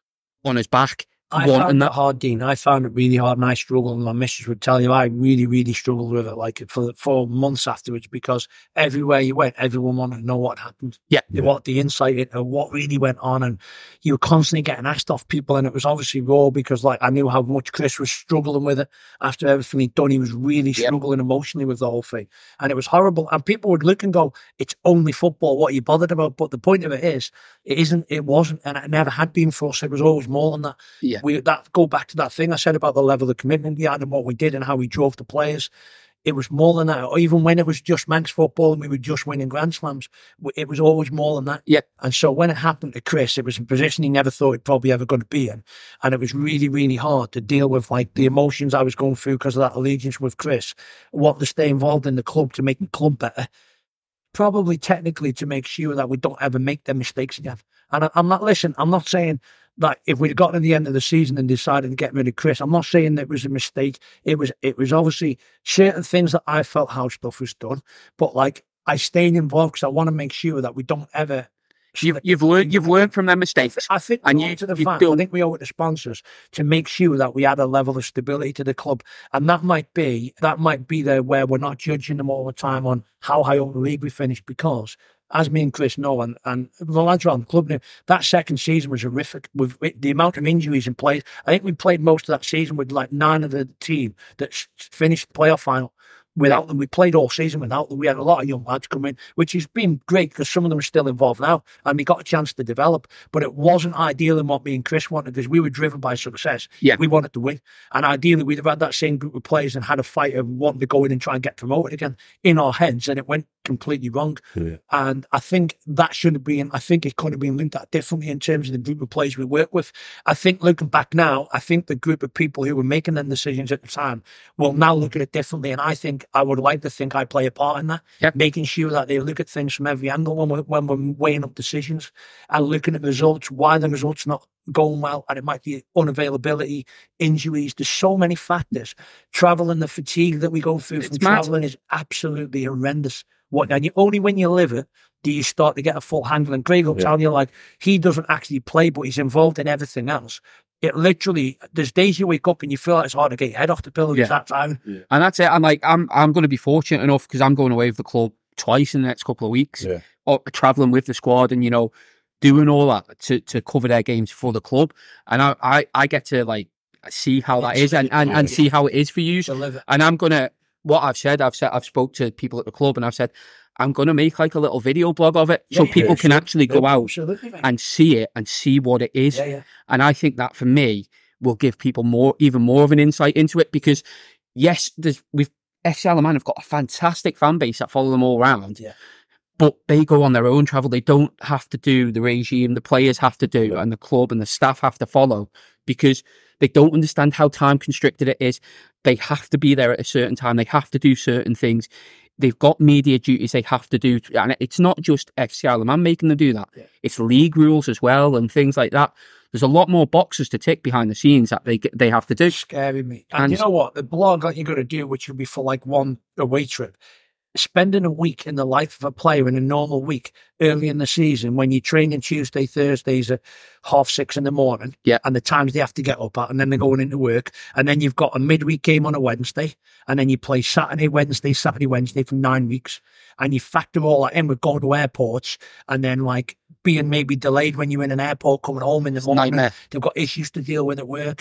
on his back. I found it hard, Dean. I found it really hard, and I struggled. And my missus would tell you I really, really struggled with it, like for months afterwards, because everywhere you went, everyone wanted to know what happened. Yeah, what the insight into what really went on, and you were constantly getting asked off people, and it was obviously raw, because like I knew how much Chris was struggling with it after everything he'd done. He was really struggling emotionally with the whole thing, and it was horrible. And people would look and go, "It's only football. What are you bothered about?" But the point of it is, it isn't. It wasn't, and it never had been for us. It was always more than that. Yeah. That go back to that thing I said about the level of commitment we had and what we did and how we drove the players. It was more than that. Or even when it was just Manx football and we were just winning Grand Slams, it was always more than that. Yeah. And so when it happened to Chris, it was a position he never thought he'd probably ever going to be in. And it was really, really hard to deal with, like, the emotions I was going through because of that allegiance with Chris, wanting to stay involved in the club to make the club better. Probably technically to make sure that we don't ever make them mistakes again. And I'm not saying that if we'd gotten to the end of the season and decided to get rid of Chris, I'm not saying that it was a mistake. It was obviously certain things that I felt how stuff was done, but like I stayed involved because I want to make sure that we don't ever. You've learned from their mistakes. I think I think we owe it to sponsors to make sure that we add a level of stability to the club, and that might be there where we're not judging them all the time on how high up the league we finished, because as me and Chris know, and the lads around the club knew, that second season was horrific with the amount of injuries in place. I think we played most of that season with like 9 of the team that finished the playoff final without them. We played all season without them. We had a lot of young lads come in, which has been great because some of them are still involved now, and we got a chance to develop. But it wasn't ideal in what me and Chris wanted, because we were driven by success. Yeah. We wanted to win. And ideally, we'd have had that same group of players and had a fight of wanting to go in and try and get promoted again in our heads, and it went completely wrong. Yeah. And I think that should have been, I think it could have been looked at differently in terms of the group of players we work with. I think looking back now, I think the group of people who were making them decisions at the time will now look at it differently. And I think I would like to think I play a part in that, making sure that they look at things from every angle when we're weighing up decisions and looking at results, why the results not going well, and it might be unavailability, injuries. There's so many factors. Travel and the fatigue that we go through from traveling is absolutely horrendous. And only when you live it do you start to get a full handle. And Craig will tell you, like, he doesn't actually play, but he's involved in everything else. It literally, there's days you wake up and you feel like it's hard to get your head off the pillow at that time. Yeah. And that's it. I'm like, I'm going to be fortunate enough because I'm going away with the club twice in the next couple of weeks, or traveling with the squad, and, you know, doing all that to cover their games for the club. And I get to, like, see how that is and see how it is for you. And I'm gonna, what I've spoke to people at the club and I've said, I'm going to make like a little video blog of it so people can actually go out and see it and see what it is. And I think that for me will give people even more of an insight into it, because yes, FC Isle of Man have got a fantastic fan base that follow them all around. But they go on their own travel. They don't have to do the regime the players have to do, and the club and the staff have to follow, because they don't understand how time constricted it is. They have to be there at a certain time. They have to do certain things. They've got media duties they have to do. And it's not just FC Isle of Man making them do that. It's league rules as well and things like that. There's a lot more boxes to tick behind the scenes that they have to do. Scary me. And you know what? The blog that you're going to do, which will be for like one away trip, spending a week in the life of a player in a normal week early in the season when you're training Tuesday, Thursdays at 6:30 in the morning, and the times they have to get up at, and then they're going into work, and then you've got a midweek game on a Wednesday, and then you play Saturday, Wednesday for 9 weeks, and you factor all that in with going to airports, and then like being maybe delayed when you're in an airport coming home in the morning. Nightmare. They've got issues to deal with at work.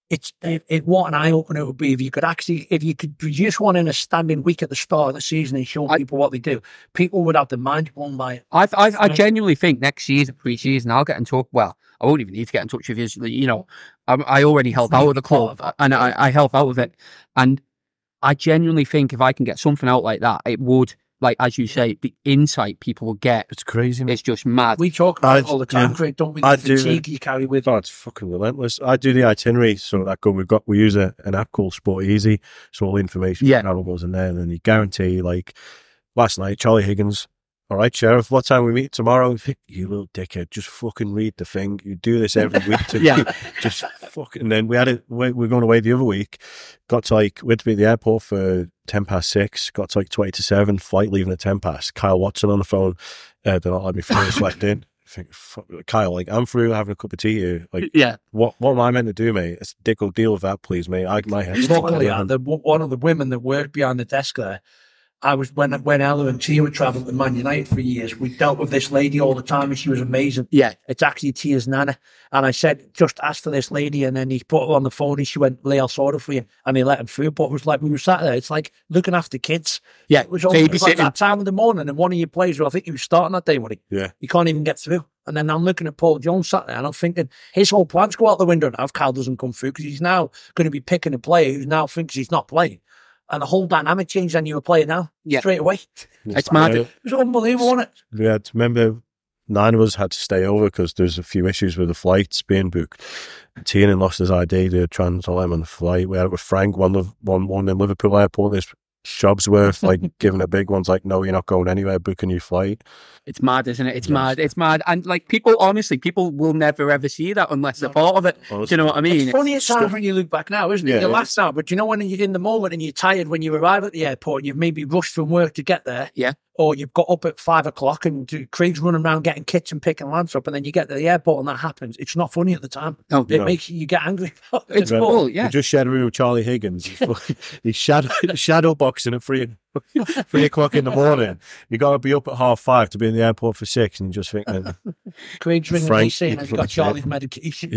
What an eye opener it would be if you could produce one in a standing week at the start of the season and show people what they do. People would have their mind blown by it. I genuinely think next season, pre-season, I'll get in touch. Well, I won't even need to get in touch with you. You know, I already help out with the club, and I help out with it. And I genuinely think if I can get something out like that, it would, like, as you say, the insight people will get. It's crazy, man. It's just mad. We talk about it all the time, Craig, don't we? The fatigue you carry with. Oh, it's fucking relentless. I do the itinerary, so that we use an app called Sport Easy, so all the information goes in there, and then you guarantee, like, last night, Charlie Higgins, all right, Sheriff, what time we meet tomorrow? You little dickhead, just fucking read the thing. You do this every week. Just fucking. And then we're going away the other week. Got to we had to be at the airport for 6:10. Got to 20 to 7. Flight leaving at 10 past. Kyle Watson on the phone. They're not letting me through. Slept in. I think, Kyle, I'm through having a cup of tea here. What am I meant to do, mate? Dick, deal with that, please, mate. My head's luckily, one of the women that worked behind the desk there, I was when Ella and Tia were travelling to Man United for years, we dealt with this lady all the time and she was amazing. It's actually Tia's nana. And I said, just ask for this lady, and then he put her on the phone and she went, Lee, I'll sort it for you. And he let him through. But it was like we were sat there, it's like looking after kids. It was like that time of the morning, and one of your players, I think he was starting that day, wasn't he? You can't even get through. And then I'm looking at Paul Jones sat there and I'm thinking his whole plans go out the window now if Cal doesn't come through, because he's now going to be picking a player who now thinks he's not playing. And the whole dynamic changed, and you were playing now straight away. It's mad. It was unbelievable, wasn't it? We had, remember, 9 of us had to stay over because there's a few issues with the flights being booked. Tiernan lost his ID to Trans-Am on the flight. We had it with Frank, one in Liverpool airport. This Shobsworth, giving a big one's like, no, you're not going anywhere, book a new flight. It's mad, isn't it? It's mad. It's mad. And people will never ever see that unless they're part of it. Do you know what I mean? It's funny at times when you look back now, isn't it? You laugh now, but you know when you're in the moment and you're tired when you arrive at the airport and you've maybe rushed from work to get there. Or you've got up at 5 o'clock and Craig's running around getting kits and picking Lance up, and then you get to the airport and that happens. It's not funny at the time. It makes you get angry. It's cool, We just shared a room with Charlie Higgins. He's shadow boxing at 3 o'clock in the morning. You got to be up at 5:30 to be in the airport for 6, and just thinking. Craig's ringing me saying he's got Charlie's medication.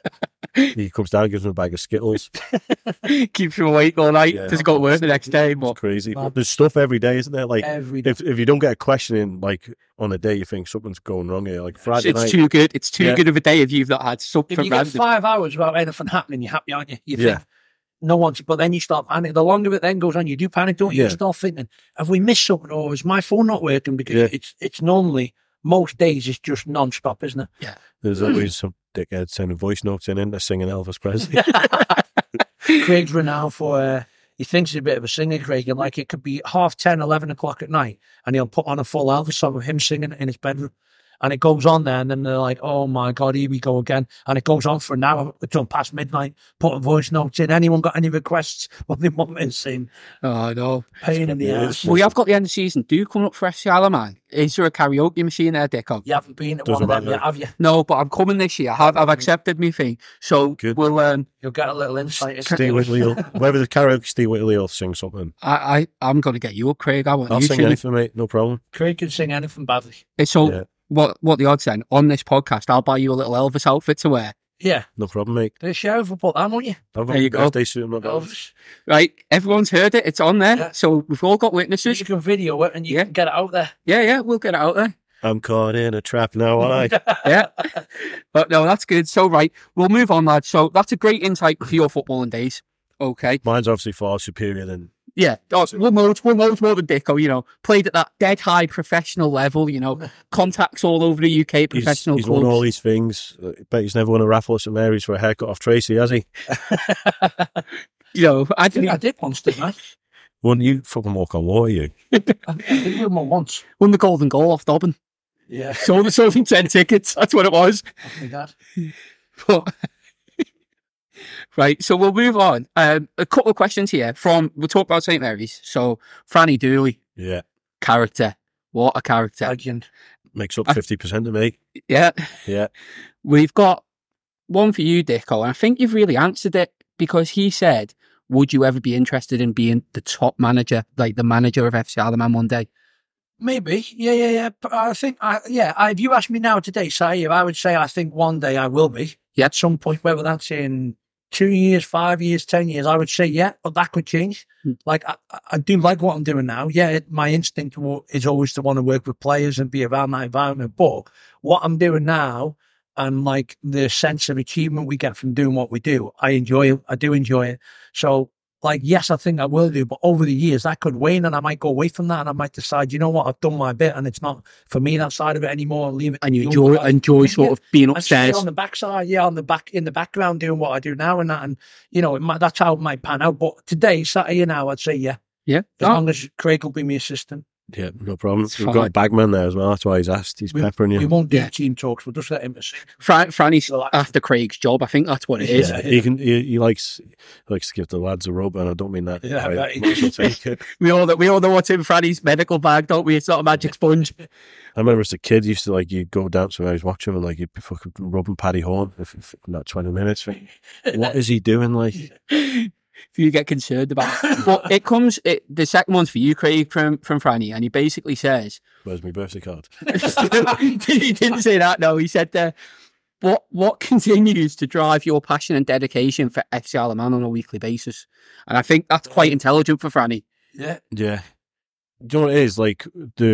He comes down, gives him a bag of Skittles. Keeps you awake all night. Just got to work the next day. It's crazy. But there's stuff every day, isn't there? Like, every day. If you don't get a question in, on a day, you think something's going wrong here. Like Friday night. It's too good. It's too good of a day if you've not had something. If you get 5 hours without anything happening, you're happy, aren't you? You think, no one's, but then you start panicking. The longer it then goes on, you do panic, don't you? You start thinking, have we missed something, or is my phone not working? Because it's normally, most days it's just non-stop, isn't it? There's always some dickhead sending voice notes in they're singing Elvis Presley. Craig's renowned for, he thinks he's a bit of a singer, Craig, and it could be 10:30, 11 o'clock at night, and he'll put on a full Elvis song of him singing in his bedroom. And it goes on there, and then they're like, oh my God, here we go again. And it goes on for an hour until past midnight, putting voice notes in. Anyone got any requests? What they want me to sing? Oh, I know. Pain in the ass. Well, you've got the end of the season. Do you come up for FC Isle of Man? Is there a karaoke machine there, Dicko? You haven't been to one of them yet, have you? No, but I'm coming this year. I've accepted my thing. So we'll... You'll get a little insight. Steve Whitley, whether the karaoke, Steve Whitley will sing something. I'm going to get you up, Craig. I'll sing anything, mate. No problem. Craig can sing anything badly. So... What the odds then? On this podcast, I'll buy you a little Elvis outfit to wear. Yeah. No problem, mate. There's a shower football, won't you? There you go. Birthday suit, not Elvis. Right, everyone's heard it. It's on there. So we've all got witnesses. You can video it and you can get it out there. Yeah, we'll get it out there. I'm caught in a trap now, aren't I? Yeah. But no, that's good. So, right, we'll move on, lads. So that's a great insight for your footballing days. Okay. Mine's obviously far superior than... Yeah. Oh, we're loads more than Dicko, you know. Played at that dead high professional level, you know. Contacts all over the UK professional he's clubs. won all these things. I bet he's never won a raffle at St Mary's for a haircut off Tracy, has he? You know, I did once, didn't I? Wouldn't you fucking walk on water, you? I did one once. Won the golden goal off Dobbin. Yeah. Sold him 10 tickets. That's what it was. That's my dad. But, right, so we'll move on. A couple of questions here we'll talk about St Mary's. So, Franny Dooley. Yeah. Character. What a character. Legend. Makes up 50% of me. Yeah. Yeah. We've got one for you, Dicko, and I think you've really answered it because he said, would you ever be interested in being the top manager, like the manager of FC Isle of Man one day? Maybe. Yeah. But I think, if you asked me now today, Saeed, I would say I think one day I will be. Yeah. At some point, whether that's in 2 years, 5 years, 10 years, I would say, yeah, but that could change. Like, I do like what I'm doing now. Yeah, my instinct is always to want to work with players and be around that environment. But what I'm doing now and like the sense of achievement we get from doing what we do, I enjoy it. I do enjoy it. So, like, yes, I think I will do, but over the years that could wane and I might go away from that and I might decide, you know what, I've done my bit and it's not for me that side of it anymore. I'll leave it. And you enjoy sort of being upstairs. On the backside, in the background doing what I do now and that. And, you know, that's how it might pan out. But today, Saturday now, I'd say, yeah. Yeah. As long as Craig will be my assistant. Yeah, no problem. We've got a bagman there as well. That's why he's asked. He's peppering you. We won't do team talks. We'll just let him sing. Franny's after Craig's job. I think that's what it is. Yeah. He likes to give the lads a rub, and I don't mean that. Yeah, we all know what's in Franny's medical bag, don't we? It's not a magic sponge. I remember as a kid, used to like you'd go down somewhere, I was watching him, and like you'd be fucking rubbing Paddy Horn for not 20 minutes. What is he doing? Like. You get concerned about it. But the second one's for you, Craig, from Franny, and he basically says, where's my birthday card? He didn't say that, no. He said, what continues to drive your passion and dedication for FC Isle of Man on a weekly basis? And I think that's quite intelligent for Franny. Yeah. Yeah. Do you know what it is? Like,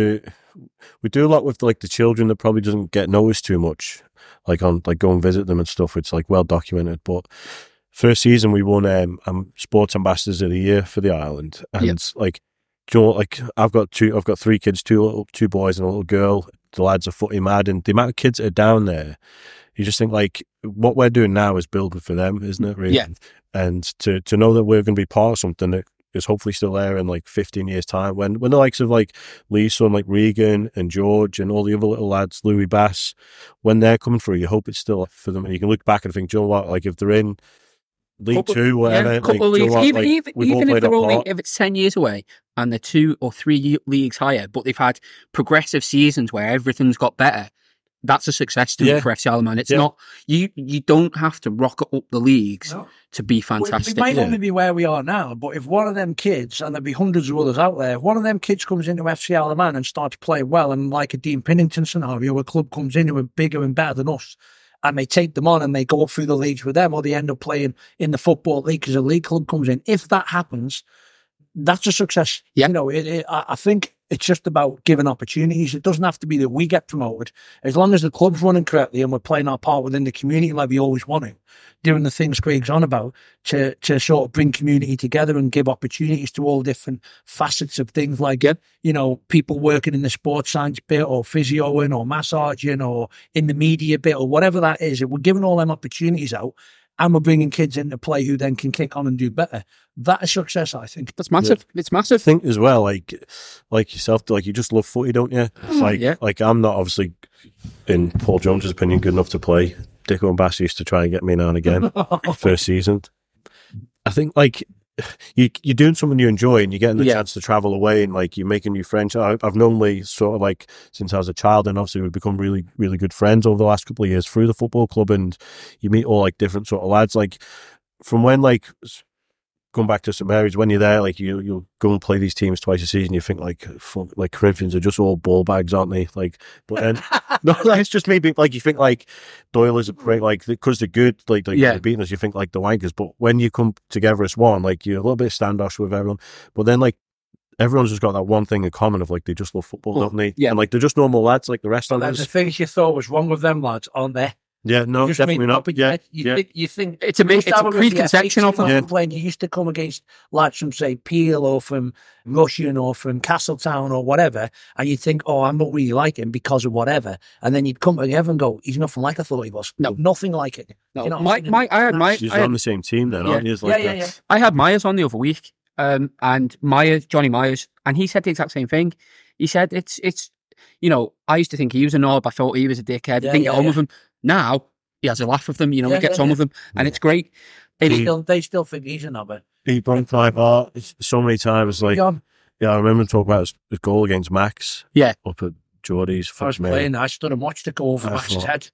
we do a lot with like the children that probably doesn't get noticed too much, like on like go and visit them and stuff. It's like well documented, but first season we won Sports Ambassadors of the Year for the island, and like, do you know, like I've got 3 kids, two boys and a little girl. The lads are footy mad, and the amount of kids that are down there, you just think like what we're doing now is building for them, isn't it? Really? Yeah. And to know that we're going to be part of something that is hopefully still there in like 15 years time, when the likes of like Lee's son, like Regan and George and all the other little lads, Louis Bass, when they're coming through, you hope it's still for them, and you can look back and think, do you know what? Like if they're in League 2, whatever. Couple like, leagues. Even if they're only, if it's 10 years away and they're 2 or 3 leagues higher, but they've had progressive seasons where everything's got better, that's a success story for FC Isle of Man. It's not, you don't have to rocket up the leagues to be fantastic. We might only be where we are now, but if one of them kids, and there'll be hundreds of others out there, if one of them kids comes into FC Isle of Man and starts playing well, and like a Dean Pinnington scenario, a club comes in who are bigger and better than us, and they take them on and they go up through the leagues with them, or they end up playing in the Football League because a league club comes in. If that happens, that's a success. Yeah. You know, I think it's just about giving opportunities. It doesn't have to be that we get promoted. As long as the club's running correctly and we're playing our part within the community like we always want to, doing the things Craig's on about to sort of bring community together and give opportunities to all different facets of things like, you know, people working in the sports science bit or physioing or massaging or in the media bit or whatever that is. If we're giving all them opportunities out, and we're bringing kids into play who then can kick on and do better. That is success, I think. That's massive. Yeah. It's massive. I think as well, like yourself, like you just love footy, don't you? It's like I'm not obviously, in Paul Jones's opinion, good enough to play. Dicko and Bass used to try and get me now and again. First season. I think like you're doing something you enjoy and you're getting the chance to travel away and like you're making new friends. I've known Lee sort of like since I was a child, and obviously we've become really, really good friends over the last couple of years through the football club, and you meet all like different sort of lads. Like from when like going back to St Mary's, when you're there, like you'll go and play these teams twice a season, you think like Corinthians are just all ball bags, aren't they? Like, but then no, it's just maybe like you think like Doyle is a great, like, because they're good, like they're beating us, you think like the wankers. But when you come together as one, like you're a little bit standoff with everyone. But then like everyone's just got that one thing in common of like they just love football, don't they? Yeah, and like they're just normal lads, like the rest of us. The things you thought was wrong with them lads aren't there. Yeah, no, definitely not. You think it's a preconception of them. When you used to come against lads from, say, Peel or from Russian or from Castletown or whatever, and you'd think, oh, I'm not really like him because of whatever, and then you'd come together and go, he's nothing like I thought he was. No, nothing like it. No, you know, She's on the same team then, aren't you? Yeah. I had Myers on the other week, and Johnny Myers, and he said the exact same thing. He said it's you know, I used to think he was a knob. I thought he was a dickhead. Didn't get on with him. Now he has a laugh with them. You know, he gets on with them, and it's great. They still think he's a knobber. He broke my heart so many times. Like, I remember him talking about his goal against Max. Yeah, up at Geordie's. I was playing. I stood and watched it go over Max's head.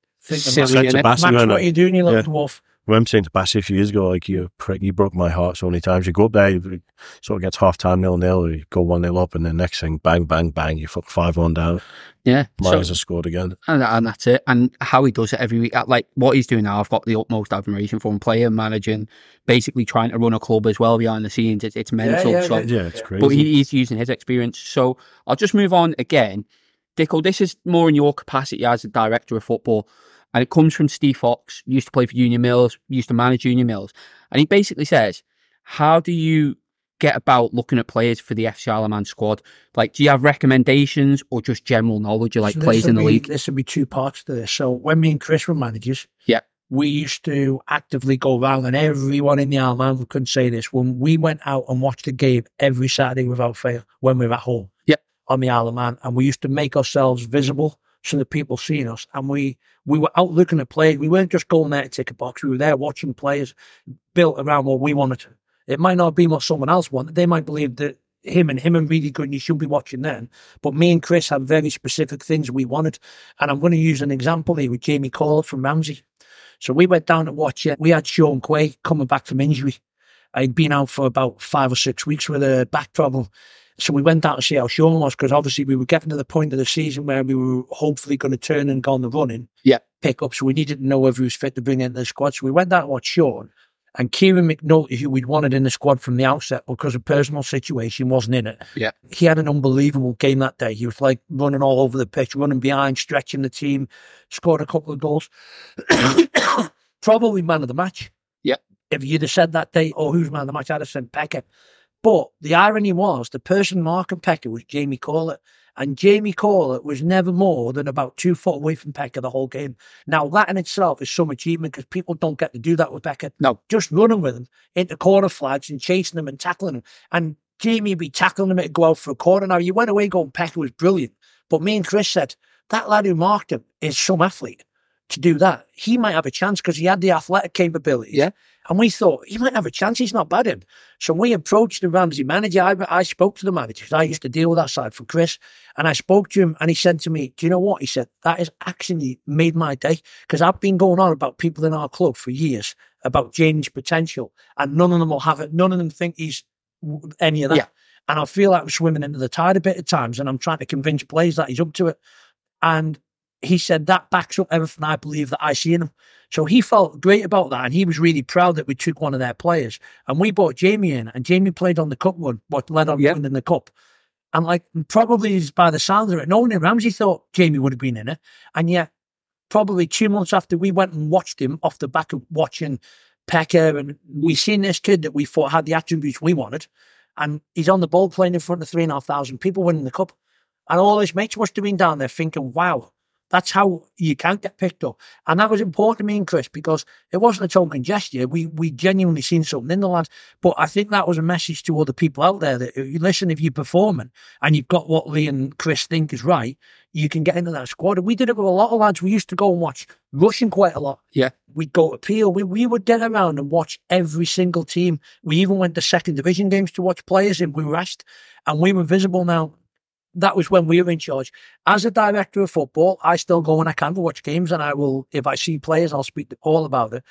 Max, what are you doing, you little dwarf? I remember saying to Bassey a few years ago, like, you prick, you broke my heart so many times. You go up there, you sort of gets half time 0-0, you go 1-0 up, and then next thing, bang, bang, bang, you fuck 5-1 down. Yeah. Myers has scored again. And that's it. And how he does it every week, like what he's doing now, I've got the utmost admiration for him, playing, managing, basically trying to run a club as well behind the scenes. It's mental. Yeah, it's crazy. But he's using his experience. So I'll just move on again. Dicko, this is more in your capacity as a director of football. And it comes from Steve Fox, used to play for Union Mills, used to manage Union Mills. And he basically says, how do you get about looking at players for the FC Isle of Man squad? Like, do you have recommendations or just general knowledge of like players in the league? This would be two parts to this. So when me and Chris were managers, we used to actively go around, and everyone in the Isle of Man couldn't say this, when we went out and watched a game every Saturday without fail when we were at home on the Isle of Man. And we used to make ourselves visible so that people seeing us, and we were out looking at players. We weren't just going there to tick a box. We were there watching players built around what we wanted. It might not be what someone else wanted. They might believe that him and really good and you should be watching them. But me and Chris had very specific things we wanted. And I'm going to use an example here with Jamie Call from Ramsey. So we went down to watch it. We had Sean Quay coming back from injury. I'd been out for about 5 or 6 weeks with a back problem. So we went down to see how Sean was, because obviously we were getting to the point of the season where we were hopefully going to turn and go on the running pick up. So we needed to know whether he was fit to bring into the squad. So we went down to watch Sean, and Kieran McNulty, who we'd wanted in the squad from the outset because of personal situation, wasn't in it. Yeah. He had an unbelievable game that day. He was like running all over the pitch, running behind, stretching the team, scored a couple of goals. Probably man of the match. Yeah. If you'd have said that day, who's man of the match, I'd have said Pekka. But the irony was, the person marking Pekka was Jamie Corlett. And Jamie Corlett was never more than about 2 foot away from Pekka the whole game. Now, that in itself is some achievement, because people don't get to do that with Pekka. No. Just running with him into corner flags and chasing him and tackling him. And Jamie would be tackling him to go out for a corner. Now, you went away going, Pekka was brilliant. But me and Chris said, that lad who marked him is some athlete. To do that, he might have a chance because he had the athletic capabilities. Yeah. And we thought, he might have a chance, he's not bad in. So we approached the Ramsey manager. I spoke to the manager, because I used to deal with that side for Chris. And I spoke to him, and he said to me, do you know what? He said, that has actually made my day, because I've been going on about people in our club for years, about Jamie's potential, and none of them will have it. None of them think he's any of that. Yeah. And I feel like I'm swimming into the tide a bit at times, and I'm trying to convince players that he's up to it. And he said that backs up everything I believe that I see in him. So he felt great about that, and he was really proud that we took one of their players. And we brought Jamie in, and Jamie played on the cup one, what led on winning the cup. And like, probably by the sound of it, no one in Ramsey thought Jamie would have been in it. And yet, probably 2 months after we went and watched him, off the back of watching Pekka, and we seen this kid that we thought had the attributes we wanted, and he's on the ball playing in front of 3,500 people winning the cup. And all his mates must have been down there thinking, wow, that's how you can't get picked up. And that was important to me and Chris, because it wasn't a token gesture. We genuinely seen something in the lads. But I think that was a message to other people out there that, listen, if you're performing and you've got what Lee and Chris think is right, you can get into that squad. And we did it with a lot of lads. We used to go and watch Russian quite a lot. Yeah. We'd go to Peel. We would get around and watch every single team. We even went to second division games to watch players, and we rest. And we were visible now. That was when we were in charge. As a director of football, I still go when I can to watch games, and I will, if I see players, I'll speak to Paul about it.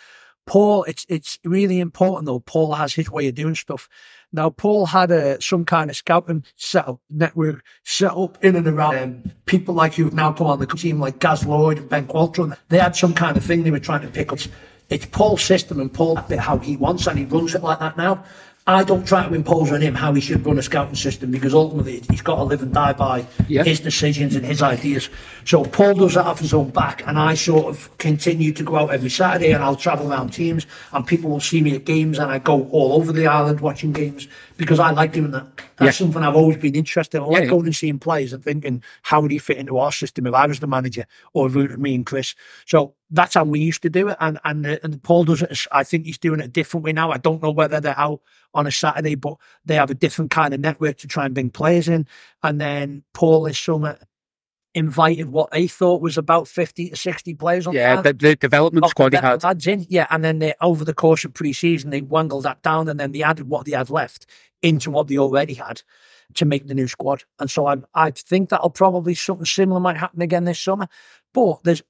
Paul, it's really important though. Paul has his way of doing stuff. Now, Paul had some kind of scouting network set up in and around people like you've now come on the team, like Gaz Lloyd and Ben Qualtron. They had some kind of thing they were trying to pick up. It's Paul's system and Paul a bit how he wants, and he runs it like that now. I don't try to impose on him how he should run a scouting system, because ultimately he's got to live and die by his decisions and his ideas. So Paul does that off his own back, and I sort of continue to go out every Saturday, and I'll travel around teams, and people will see me at games, and I go all over the island watching games, because I like doing that. That's something I've always been interested in. I like going and seeing players and thinking, how would he fit into our system if I was the manager, or if it was me and Chris? So that's how we used to do it, and Paul does it. I think he's doing it a different way now. I don't know whether they're out on a Saturday, but they have a different kind of network to try and bring players in. And then Paul this summer invited what they thought was about 50 to 60 players on the development squad he had. And then they, over the course of pre-season, they wangled that down, and then they added what they had left into what they already had to make the new squad. And so I think that'll probably something similar might happen again this summer. But it's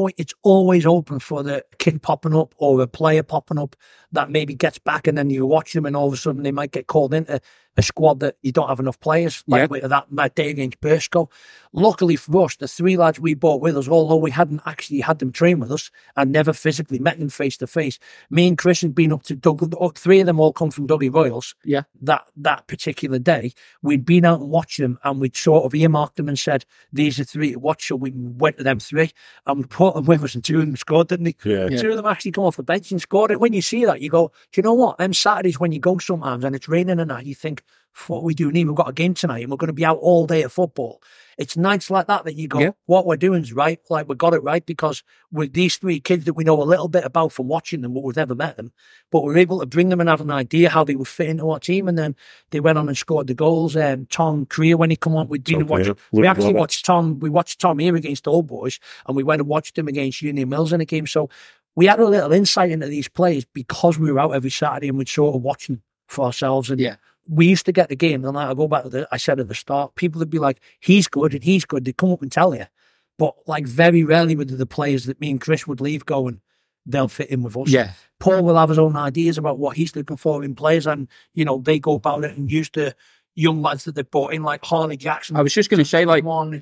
always open for the kid popping up or a player popping up that maybe gets back, and then you watch them and all of a sudden they might get called into a squad that you don't have enough players, like with that day against Burscough. Luckily for us, the 3 lads we brought with us, although we hadn't actually had them train with us and never physically met them face to face, me and Chris had been up to 3 of them all come from Dougie Royals. Yeah. That particular day, we'd been out and watched them, and we'd sort of earmarked them and said, these are 3 to watch. So we went to them 3 and we put them with us, and 2 of them scored, didn't they? Yeah. 2 of them actually come off the bench and scored it. When you see that, you go, do you know what? Them Saturdays when you go sometimes and it's raining and that, you think, what we do need, we've got a game tonight and we're going to be out all day at football. It's nights like that you go, what we're doing is right. Like, we got it right, because with these 3 kids that we know a little bit about from watching them, but we've never met them, but we're able to bring them and have an idea how they would fit into our team. And then they went on and scored the goals. Tom Creer, when he come on, we actually watched Tom. We watched Tom here against the Old Boys, and we went and watched him against Union Mills in a game. So we had a little insight into these players because we were out every Saturday and we'd sort of watching for ourselves. And we used to get the game, and I go back to I said at the start, people would be like, he's good and he's good. They'd come up and tell you. But like, very rarely would the players that me and Chris would leave going, they'll fit in with us. Yeah. Paul will have his own ideas about what he's looking for in players, and, you know, they go about it and use the young lads that they brought in, like Harley Jackson. I was just going to say, like,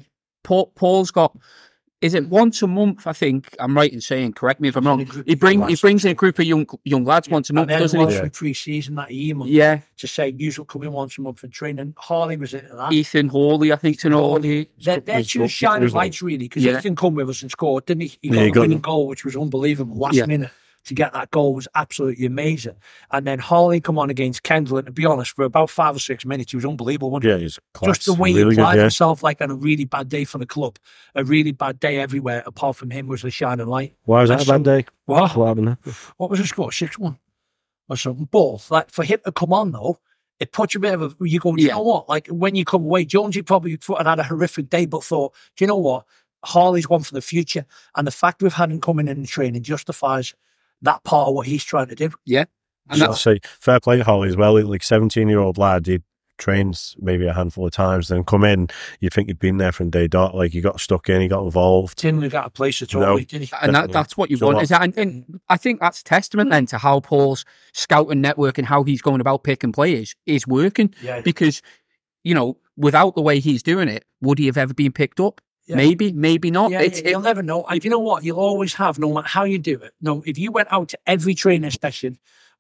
Paul's got, is it once a month? I think I'm right in saying. Correct me if I'm wrong. He brings in a group of young lads once a month, doesn't he? Pre-season that year, to say usually come in once a month for training. Harley was into that. Ethan Hawley, I think, and all. They're 2 shining lights, really, because Ethan come with us and scored, didn't he? He got a winning goal, which was unbelievable. Last minute to get that goal was absolutely amazing. And then Harley come on against Kendall, and to be honest, for about 5 or 6 minutes, he was unbelievable, wasn't he? Yeah, he's class. Just the way he applied himself, like, on a really bad day for the club, a really bad day everywhere, apart from him, was the shining light. Why was that a bad day? What happened there? What was the score? 6-1 or something. But, like, for him to come on, though, it puts a bit of a, you go, you know what? Like, when you come away, Jonesy probably had a horrific day, but thought, do you know what? Harley's one for the future. And the fact we've had him coming in and training justifies that part of what he's trying to do. Yeah. And I'll say, fair play to Holly as well. Like, 17-year-old lad, he trains maybe a handful of times, then come in, you think you'd been there from day dot. Like, you got stuck in, you got involved. Didn't got a place at all, did he? And that's what you want. Is that, and I think that's testament then to how Paul's scouting network and how he's going about picking players is working. Yeah. Because, you know, without the way he's doing it, would he have ever been picked up? Yeah. Maybe not. Yeah, you'll never know. And you know what? You'll always have, no matter how you do it. No, if you went out to every training session,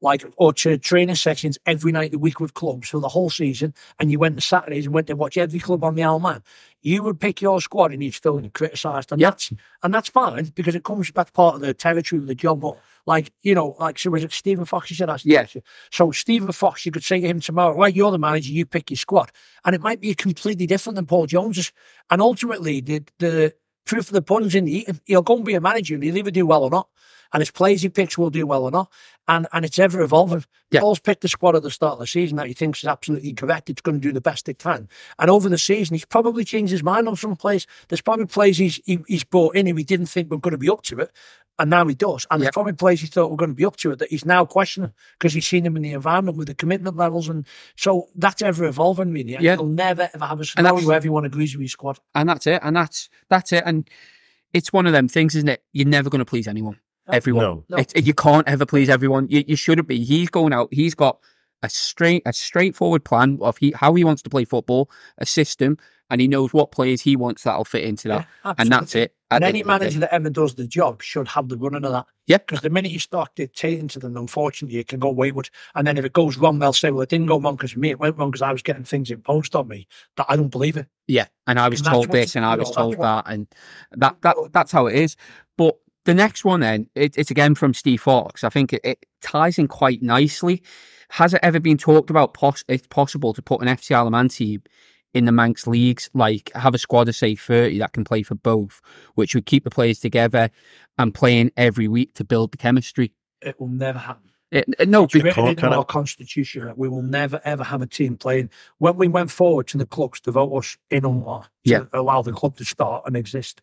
or to training sessions every night of the week with clubs for the whole season, and you went to Saturdays and went to watch every club on the Isle of Man, you would pick your squad and you'd still get criticised. And that's fine, because it comes back part of the territory of the job. But, like, you know, like, so was it Stephen Fox you said that? Yeah. So Stephen Fox, you could say to him tomorrow, right, you're the manager, you pick your squad. And it might be completely different than Paul Jones's. And ultimately, the proof of the pudding's in the eating. He'll go and be a manager and he'll either do well or not. And his players he picks will do well or not. And it's ever evolving. Yeah. Paul's picked the squad at the start of the season that he thinks is absolutely correct. It's going to do the best it can. And over the season, he's probably changed his mind on some players. There's probably players he's brought in and he didn't think were going to be up to it. And now he does. And there's probably players he thought were going to be up to it that he's now questioning because he's seen them in the environment with the commitment levels. And so that's ever evolving, really. And you'll never, ever have a scenario where everyone agrees with your squad. And that's it. And that's it. And it's one of them things, isn't it? You're never going to please anyone. everyone. No. You can't ever please everyone. You shouldn't be. He's going out. He's got a straightforward plan of how he wants to play football, a system, and he knows what players he wants that'll fit into that. Yeah, and that's it. And any manager that ever does the job should have the running of that. Yeah. Because the minute you start dictating to them, unfortunately, it can go wayward. And then if it goes wrong, they'll say, well, it didn't go wrong because of me. It went wrong because I was getting things imposed on me that I don't believe it. Yeah. And I was told this and I was told that. And that's how it is. But the next one then, it's again from Steve Fox. I think it ties in quite nicely. Has it ever been talked about it's possible to put an FC Isle of Man team in the Manx leagues, like have a squad of say 30 that can play for both, which would keep the players together and playing every week to build the chemistry? It will never happen. No, it's written in our constitution that we will never ever have a team playing. When we went forward to the clubs to vote us in on to allow the club to start and exist,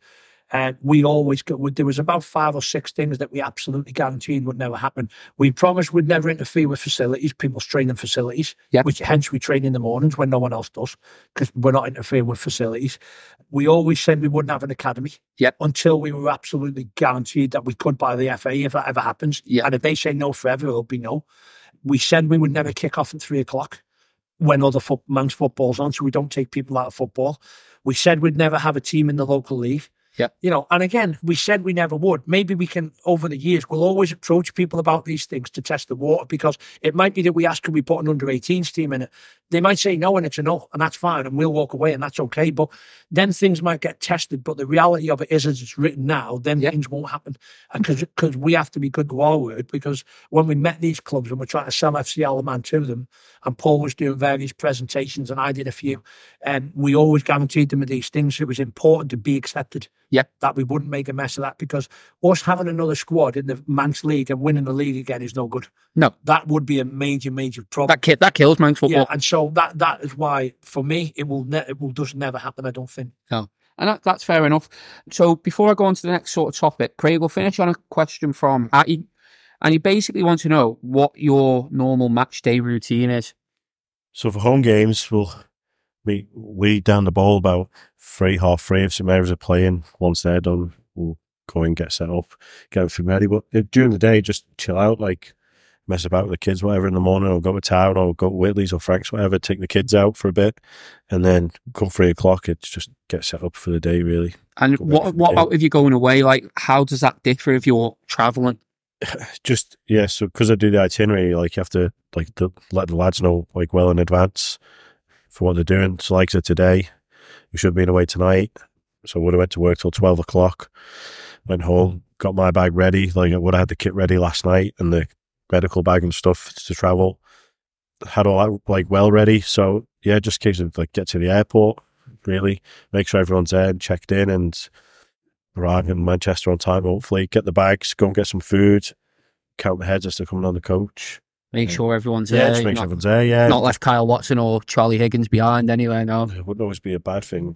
we always there was about 5 or 6 things that we absolutely guaranteed would never happen. We promised we'd never interfere with facilities, people's training facilities, which hence we train in the mornings when no one else does, because we're not interfering with facilities. We always said we wouldn't have an academy until we were absolutely guaranteed that we could by the FA if that ever happens. And if they say no forever, it'll be no. We said we would never kick off at 3:00 when other Manx football's on, so we don't take people out of football. We said we'd never have a team in the local league. Yeah. You know, and again, we said we never would. Maybe we can, over the years, we'll always approach people about these things to test the water, because it might be that we ask, can we put an under-18s team in it? They might say no, and it's a no, and that's fine, and we'll walk away, and that's okay. But then things might get tested. But the reality of it is, as it's written now, then things won't happen. Because we have to be good to our word, because when we met these clubs and we're trying to sell FC Isle of Man to them, and Paul was doing various presentations, and I did a few, and we always guaranteed them of these things. It was important to be accepted. Yeah. That we wouldn't make a mess of that, because us having another squad in the Manx League and winning the league again is no good. No. That would be a major, major problem. That kills Manx football. Yeah, and so that is why, for me, it will just never happen, I don't think. No. And that's fair enough. So before I go on to the next sort of topic, Craig, we'll finish on a question from Hattie. And he basically wants to know what your normal match day routine is. So for home games, we down the ball about 3:30 if some areas are playing. Once they're done, we'll go and get set up, get everything ready. But during the day, just chill out, like mess about with the kids, whatever, in the morning, or go to town, or go to Whitley's or Frank's, whatever, take the kids out for a bit, and then come 3:00, it's just get set up for the day, really. And what about if you're going away? Like, how does that differ if you're travelling? Just, so because I do the itinerary, like, you have to let the lads know, like, well in advance for what they're doing. So like today, we should have been away tonight, so I would have went to work till 12:00, went home, got my bag ready, like I would have had the kit ready last night and the medical bag and stuff to travel, had all that like well ready. So just in case of like get to the airport, really make sure everyone's there and checked in, and arrive in Manchester on time, hopefully get the bags, go and get some food, count the heads as they're coming on the coach. Make sure everyone's there. Just make sure everyone's there, Not left Kyle Watson or Charlie Higgins behind anywhere, no. It wouldn't always be a bad thing.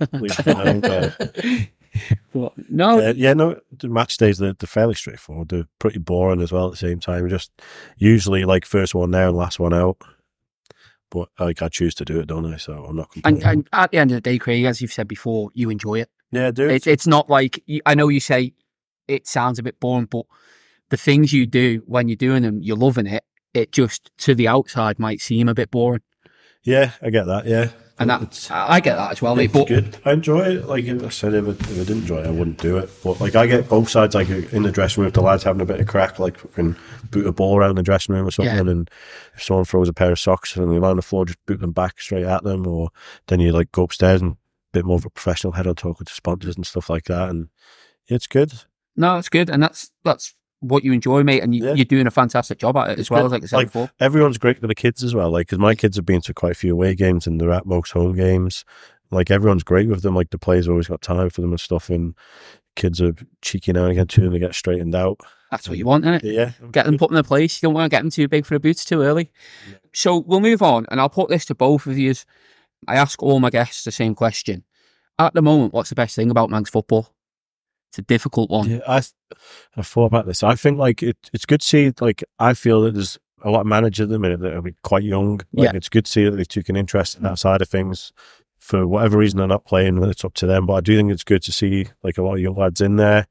But no. The match days, they're fairly straightforward. They're pretty boring as well at the same time. Just usually like first one there and last one out. But like I choose to do it, don't I? So I'm not complaining. And at the end of the day, Craig, as you've said before, you enjoy it. Yeah, I do. It's not like, I know you say it sounds a bit boring, but the things you do when you're doing them, you're loving it. It just, to the outside, might seem a bit boring. Yeah, I get that, yeah. And I get that as well. It's good. I enjoy it. Like I said, if I didn't enjoy it, I wouldn't do it. But like I get both sides, like in the dressing room, if the lads having a bit of crack, like fucking boot a ball around the dressing room or something, and if someone throws a pair of socks and they lie on the floor, just boot them back straight at them, or then you like go upstairs and a bit more of a professional head on talk with the sponsors and stuff like that, and it's good. No, it's good, and that's what you enjoy, mate, and you're doing a fantastic job at it as well, like I said before. Everyone's great with the kids as well, like, because my kids have been to quite a few away games and they're at most home games. Like, everyone's great with them, like, the players always got time for them and stuff, and kids are cheeky now and again too, and they get straightened out. That's what you want, isn't it? Yeah. Get them put in their place. You don't want to get them too big for the boots too early. Yeah. So we'll move on, and I'll put this to both of you. I ask all my guests the same question. At the moment, what's the best thing about Manx football? It's a difficult one. Yeah, I thought about this. I think like it's good to see. Like I feel that there's a lot of managers at the minute that are quite young. Like, it's good to see that they took an interest in that side of things. For whatever reason, they're not playing. It's up to them. But I do think it's good to see like a lot of young lads in there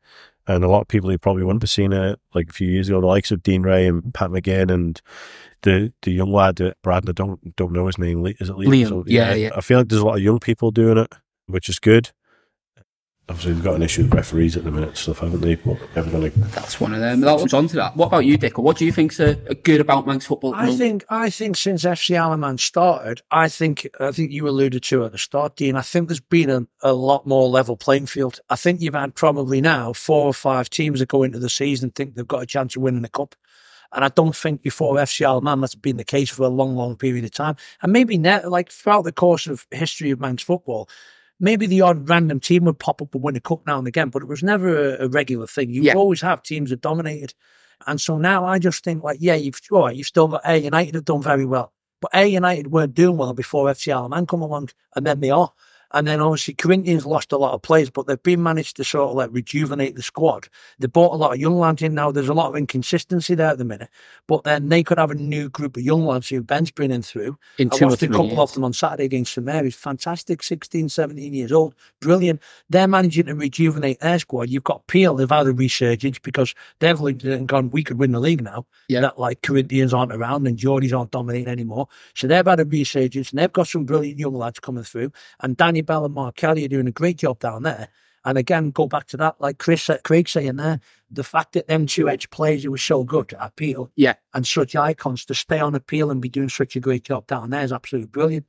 And a lot of people who probably wouldn't have seen it like a few years ago, the likes of Dean Ray and Pat McGinn and the young lad, Brad, I don't know his name. Is it Liam? So, yeah. I feel like there's a lot of young people doing it, which is good. Obviously, we've got an issue with referees at the minute, stuff, haven't they? But that's one of them. That was on to that. What about you, Dick? What do you think's good about Manx football? I think since FC Alaman started, I think you alluded to at the start, Dean. I think there's been a lot more level playing field. I think you've had probably now 4 or 5 teams that go into the season and think they've got a chance of winning the cup. And I don't think before FC Alaman that's been the case for a long, long period of time. And maybe now, like throughout the course of history of Manx football, maybe the odd random team would pop up and win a cup now and again, but it was never a regular thing. You always have teams that dominated. And so now I just think, like, you've still got Ayr United have done very well. But Ayr United weren't doing well before FC Alaman come along, and then they are. And then obviously Corinthians lost a lot of players, but they've been managed to sort of like rejuvenate the squad. They bought a lot of young lads in now. There's a lot of inconsistency there at the minute, but then they could have a new group of young lads who Ben's bringing through. I watched a couple of them on Saturday against St Mary's. Fantastic, 16, 17 years old. Brilliant. They're managing to rejuvenate their squad. You've got Peel, they've had a resurgence because they've looked at it and gone, we could win the league now. Yeah. That like Corinthians aren't around and Geordies aren't dominating anymore. So they've had a resurgence and they've got some brilliant young lads coming through. And Danny Bell and Mark Kelly are doing a great job down there. And again, go back to that, like Craig saying there, the fact that them 2 edge players who were so good at Peel and such icons to stay on Peel and be doing such a great job down there is absolutely brilliant.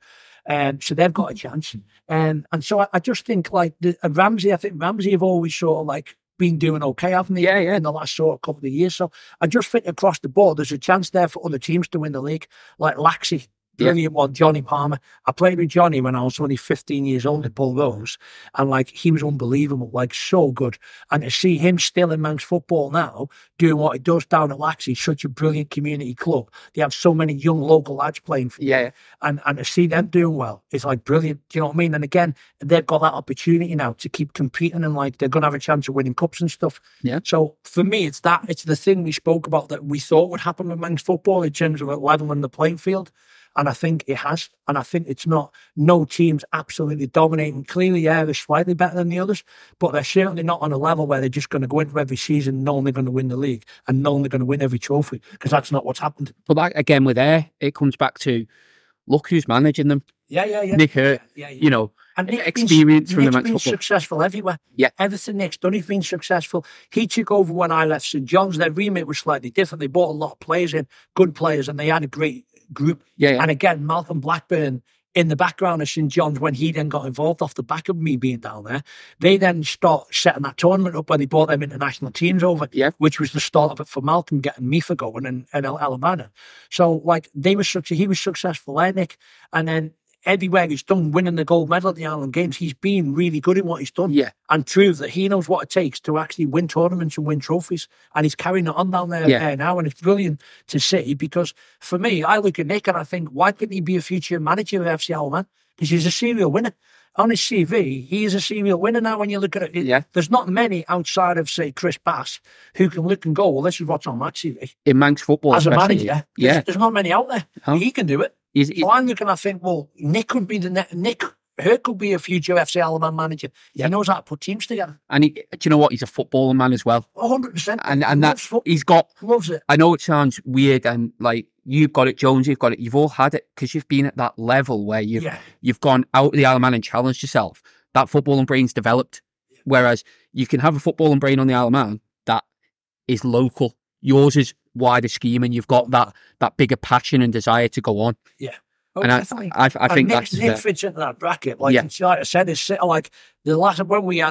So they've got a chance. And so I just think like Ramsey, I think Ramsey have always sort of like been doing okay, haven't they? Yeah, in the last sort of couple of years. So I just think across the board, there's a chance there for other teams to win the league, like Laxey. Brilliant one, Johnny Palmer. I played with Johnny when I was only 15 years old at Bull Rose, and like he was unbelievable, like so good. And to see him still in Manx football now, doing what he does down at Laxey, such a brilliant community club. They have so many young local lads playing for you. And to see them doing well is like brilliant. Do you know what I mean? And again, they've got that opportunity now to keep competing and like they're going to have a chance of winning cups and stuff. Yeah. So for me, it's the thing we spoke about that we thought would happen with Manx football in terms of leveling the playing field. And I think it has. And I think it's not, no team's absolutely dominating. Clearly, they're slightly better than the others, but they're certainly not on a level where they're just going to go into every season knowing they're going to win the league and knowing they're going to win every trophy, because that's not what's happened. But that, again, with Ayr, it comes back to, look who's managing them. Yeah. Nick Hurt, you know, and experience from the Manx football. Successful everywhere. Yeah. Everything Nick's done, he's been successful. He took over when I left St John's. Their remit was slightly different. They bought a lot of players in, good players, and they had a great group. And again, Malcolm Blackburn in the background of St John's, when he then got involved off the back of me being down there, they then start setting that tournament up where they brought them international teams over, which was the start of it for Malcolm, getting MIFA going and Alamana. So like he was successful there, Nick. And then everywhere he's done, winning the gold medal at the Island Games, he's been really good in what he's done. And proved that he knows what it takes to actually win tournaments and win trophies. And he's carrying it on down there now. And it's brilliant to see, because for me, I look at Nick and I think, why couldn't he be a future manager of FC Alaman? Because he's a serial winner. On his CV, he is a serial winner now when you look at it. There's not many outside of, say, Chris Bass who can look and go, well, this is what's on my CV. In Manx football, as a manager, there's not many out there. He can do it. So I'm looking, I think, well, Nick could be Nick Hurt could be a future FC Alaman manager. He knows how to put teams together. And do you know what? He's a footballer man as well. 100%. And that's, he's got, loves it. I know it sounds weird and like, you've got it, Jones, you've got it. You've all had it because you've been at that level where you've gone out of the Alaman and challenged yourself. That footballing brain's developed. Whereas you can have a footballing brain on the Alaman that is local. Yours is wider scheme, and you've got that bigger passion and desire to go on. Yeah. Oh, and I think that's Nick fits into that bracket. Like I said, it's like the last when we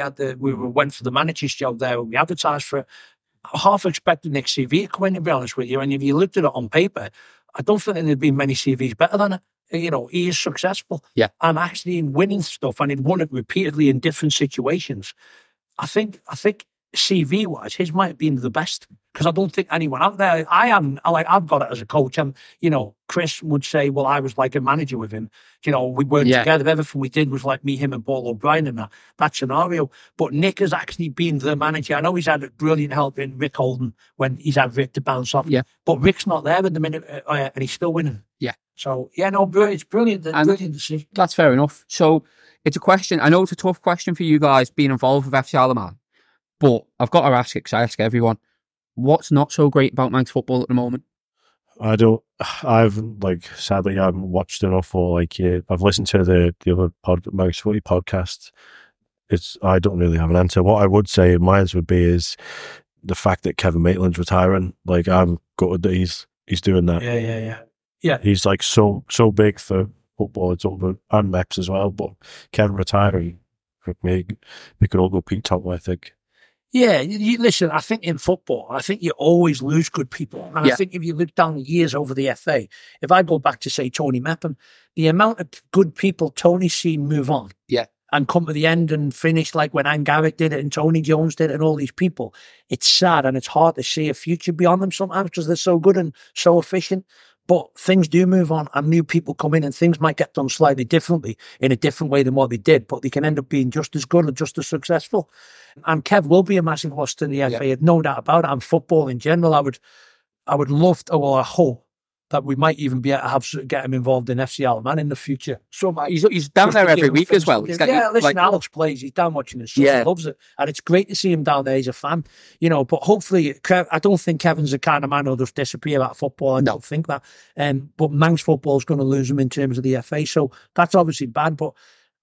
went for the manager's job there, we advertised for it. I half expected Nick's CV to come in, to be honest with you. And if you looked at it on paper, I don't think there'd been many CVs better than it. You know, he is successful. And actually in winning stuff, and he'd won it repeatedly in different situations. I think CV wise, his might have been the best, because I don't think anyone out there. I've got it as a coach, and you know, Chris would say, well, I was like a manager with him. You know, we worked together. Everything we did was like me, him, and Paul O'Brien in that scenario. But Nick has actually been the manager. I know he's had a brilliant help in Rick Holden when he's had Rick to bounce off. But Rick's not there at the minute, and he's still winning. So it's brilliant. Brilliant to see. That's fair enough. So it's a question. I know it's a tough question for you guys being involved with FC Alaman. But I've got to ask it, because I ask everyone, what's not so great about Manx football at the moment? Sadly, I haven't watched enough, or I've listened to the other Manx Footy podcast. I don't really have an answer. What I would say mine would be is the fact that Kevin Maitland's retiring. Like, I'm gutted that he's doing that. Yeah. He's like so big for football. It's over, and Meps as well. But Kevin retiring, we could all go Pete Tottenham, I think. Yeah, listen, I think in football, I think you always lose good people. And I think if you look down the years over the FA, if I go back to, say, Tony Mepham, the amount of good people Tony's seen move on and come to the end and finish like when Anne Garrett did it and Tony Jones did it and all these people, it's sad and it's hard to see a future beyond them sometimes because they're so good and so efficient. But things do move on and new people come in and things might get done slightly differently in a different way than what they did, but they can end up being just as good or just as successful. And Kev will be a massive loss to the FA, no doubt about it. And football in general, I would love to, I hope that we might even be able to get him involved in FC Alaman in the future. So he's down there every week as well. Alex plays. He's down watching his son. He loves it. And it's great to see him down there. He's a fan, but hopefully, I don't think Kevin's the kind of man who'll just disappear out of football. I don't think that. But Manx football is going to lose him in terms of the FA. So that's obviously bad. But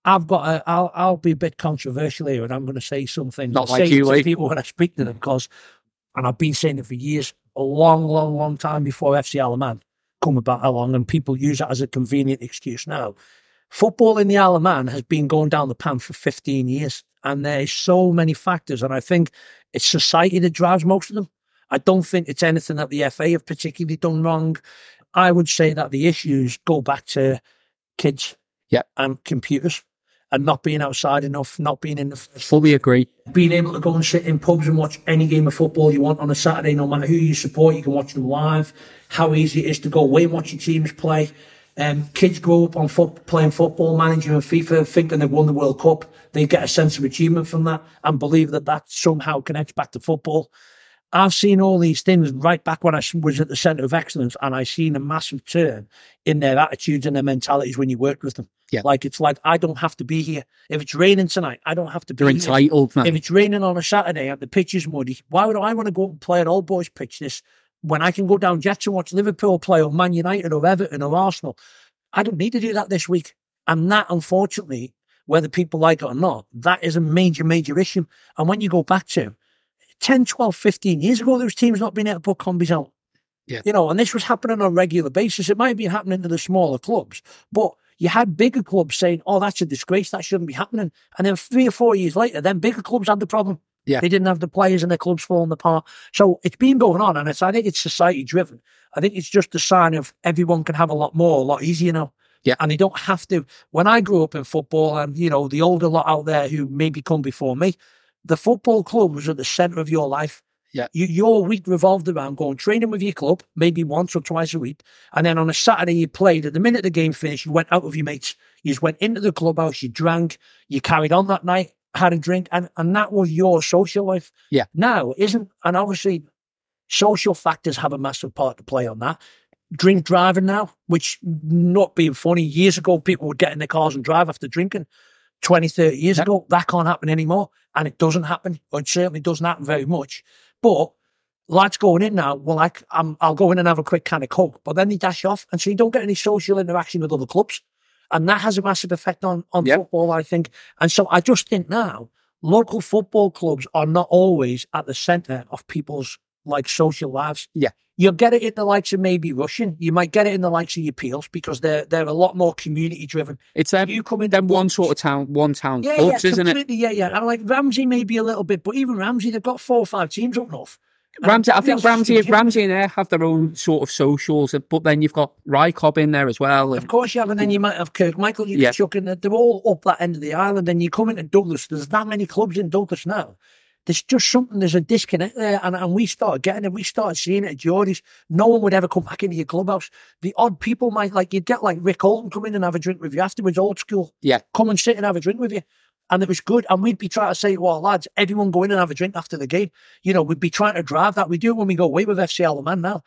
I'll be a bit controversial here and I'm going to say something. Not like you, to people when I speak to them because, and I've been saying it for years, a long time before FC Alaman come about along and people use it as a convenient excuse now. Football in the Isle of Man has been going down the pan for 15 years and there's so many factors and I think it's society that drives most of them. I don't think it's anything that the FA have particularly done wrong. I would say that the issues go back to kids and computers and not being outside enough, not being in the... Fully agree. Being able to go and sit in pubs and watch any game of football you want on a Saturday, no matter who you support, you can watch them live. How easy it is to go away and watch your teams play. Kids grow up on playing Football Manager and FIFA, thinking they've won the World Cup. They get a sense of achievement from that and believe that somehow connects back to football. I've seen all these things right back when I was at the Centre of Excellence and I seen a massive turn in their attitudes and their mentalities when you worked with them. Yeah. It's like, I don't have to be here. If it's raining tonight, I don't have to be here. They're entitled, man. If it's raining on a Saturday and the pitch is muddy, why would I want to go and play an old boys pitch when I can go down Jets and watch Liverpool play or Man United or Everton or Arsenal? I don't need to do that this week. And that, unfortunately, whether people like it or not, that is a major issue. And when you go back to 10, 12, 15 years ago, there was teams not being able to put combis out. Yeah. And this was happening on a regular basis. It might be happening to the smaller clubs, but you had bigger clubs saying, oh, that's a disgrace, that shouldn't be happening. And then 3 or 4 years later, then bigger clubs had the problem. Yeah. They didn't have the players and their clubs falling apart. So it's been going on, and I think it's society driven. I think it's just a sign of everyone can have a lot more, a lot easier now. Yeah. And they don't have to. When I grew up in football, and the older lot out there who maybe come before me, the football club was at the centre of your life. Yeah. Your week revolved around going training with your club, maybe once or twice a week. And then on a Saturday you played. At the minute the game finished, you went out with your mates. You just went into the clubhouse, you drank, you carried on that night, had a drink, and that was your social life. Yeah. Now, and obviously social factors have a massive part to play on that. Drink driving now, which, not being funny, years ago people would get in their cars and drive after drinking. 20, 30 years ago, that can't happen anymore. And it doesn't happen, or it certainly doesn't happen very much. But lads going in now, I'll go in and have a quick can of Coke, but then they dash off, and so you don't get any social interaction with other clubs. And that has a massive effect on football, I think. And so I just think now, local football clubs are not always at the centre of people's social lives. Yeah. You'll get it in the likes of maybe Russian. You might get it in the likes of your Peels because they're a lot more community driven. It's you come in one sort of town, clubs, isn't it? Yeah. And like Ramsey maybe a little bit, but even Ramsey, they've got 4 or 5 teams up north. I think Ramsey and Ayr have their own sort of socials, but then you've got Rycob in there as well. Of course you have, and then you might have Kirkmichael, you can chuck in there. They're all up that end of the island. Then you come into Douglas, there's that many clubs in Douglas now. There's just there's a disconnect there, and we started getting it. We started seeing it at Geordie's. No one would ever come back into your clubhouse. The odd people might, you'd get Rick Holton come in and have a drink with you afterwards, old school. Yeah. Come and sit and have a drink with you. And it was good. And we'd be trying to say, well, lads, everyone go in and have a drink after the game. We'd be trying to drive that. We do it when we go away with FC Alaman now.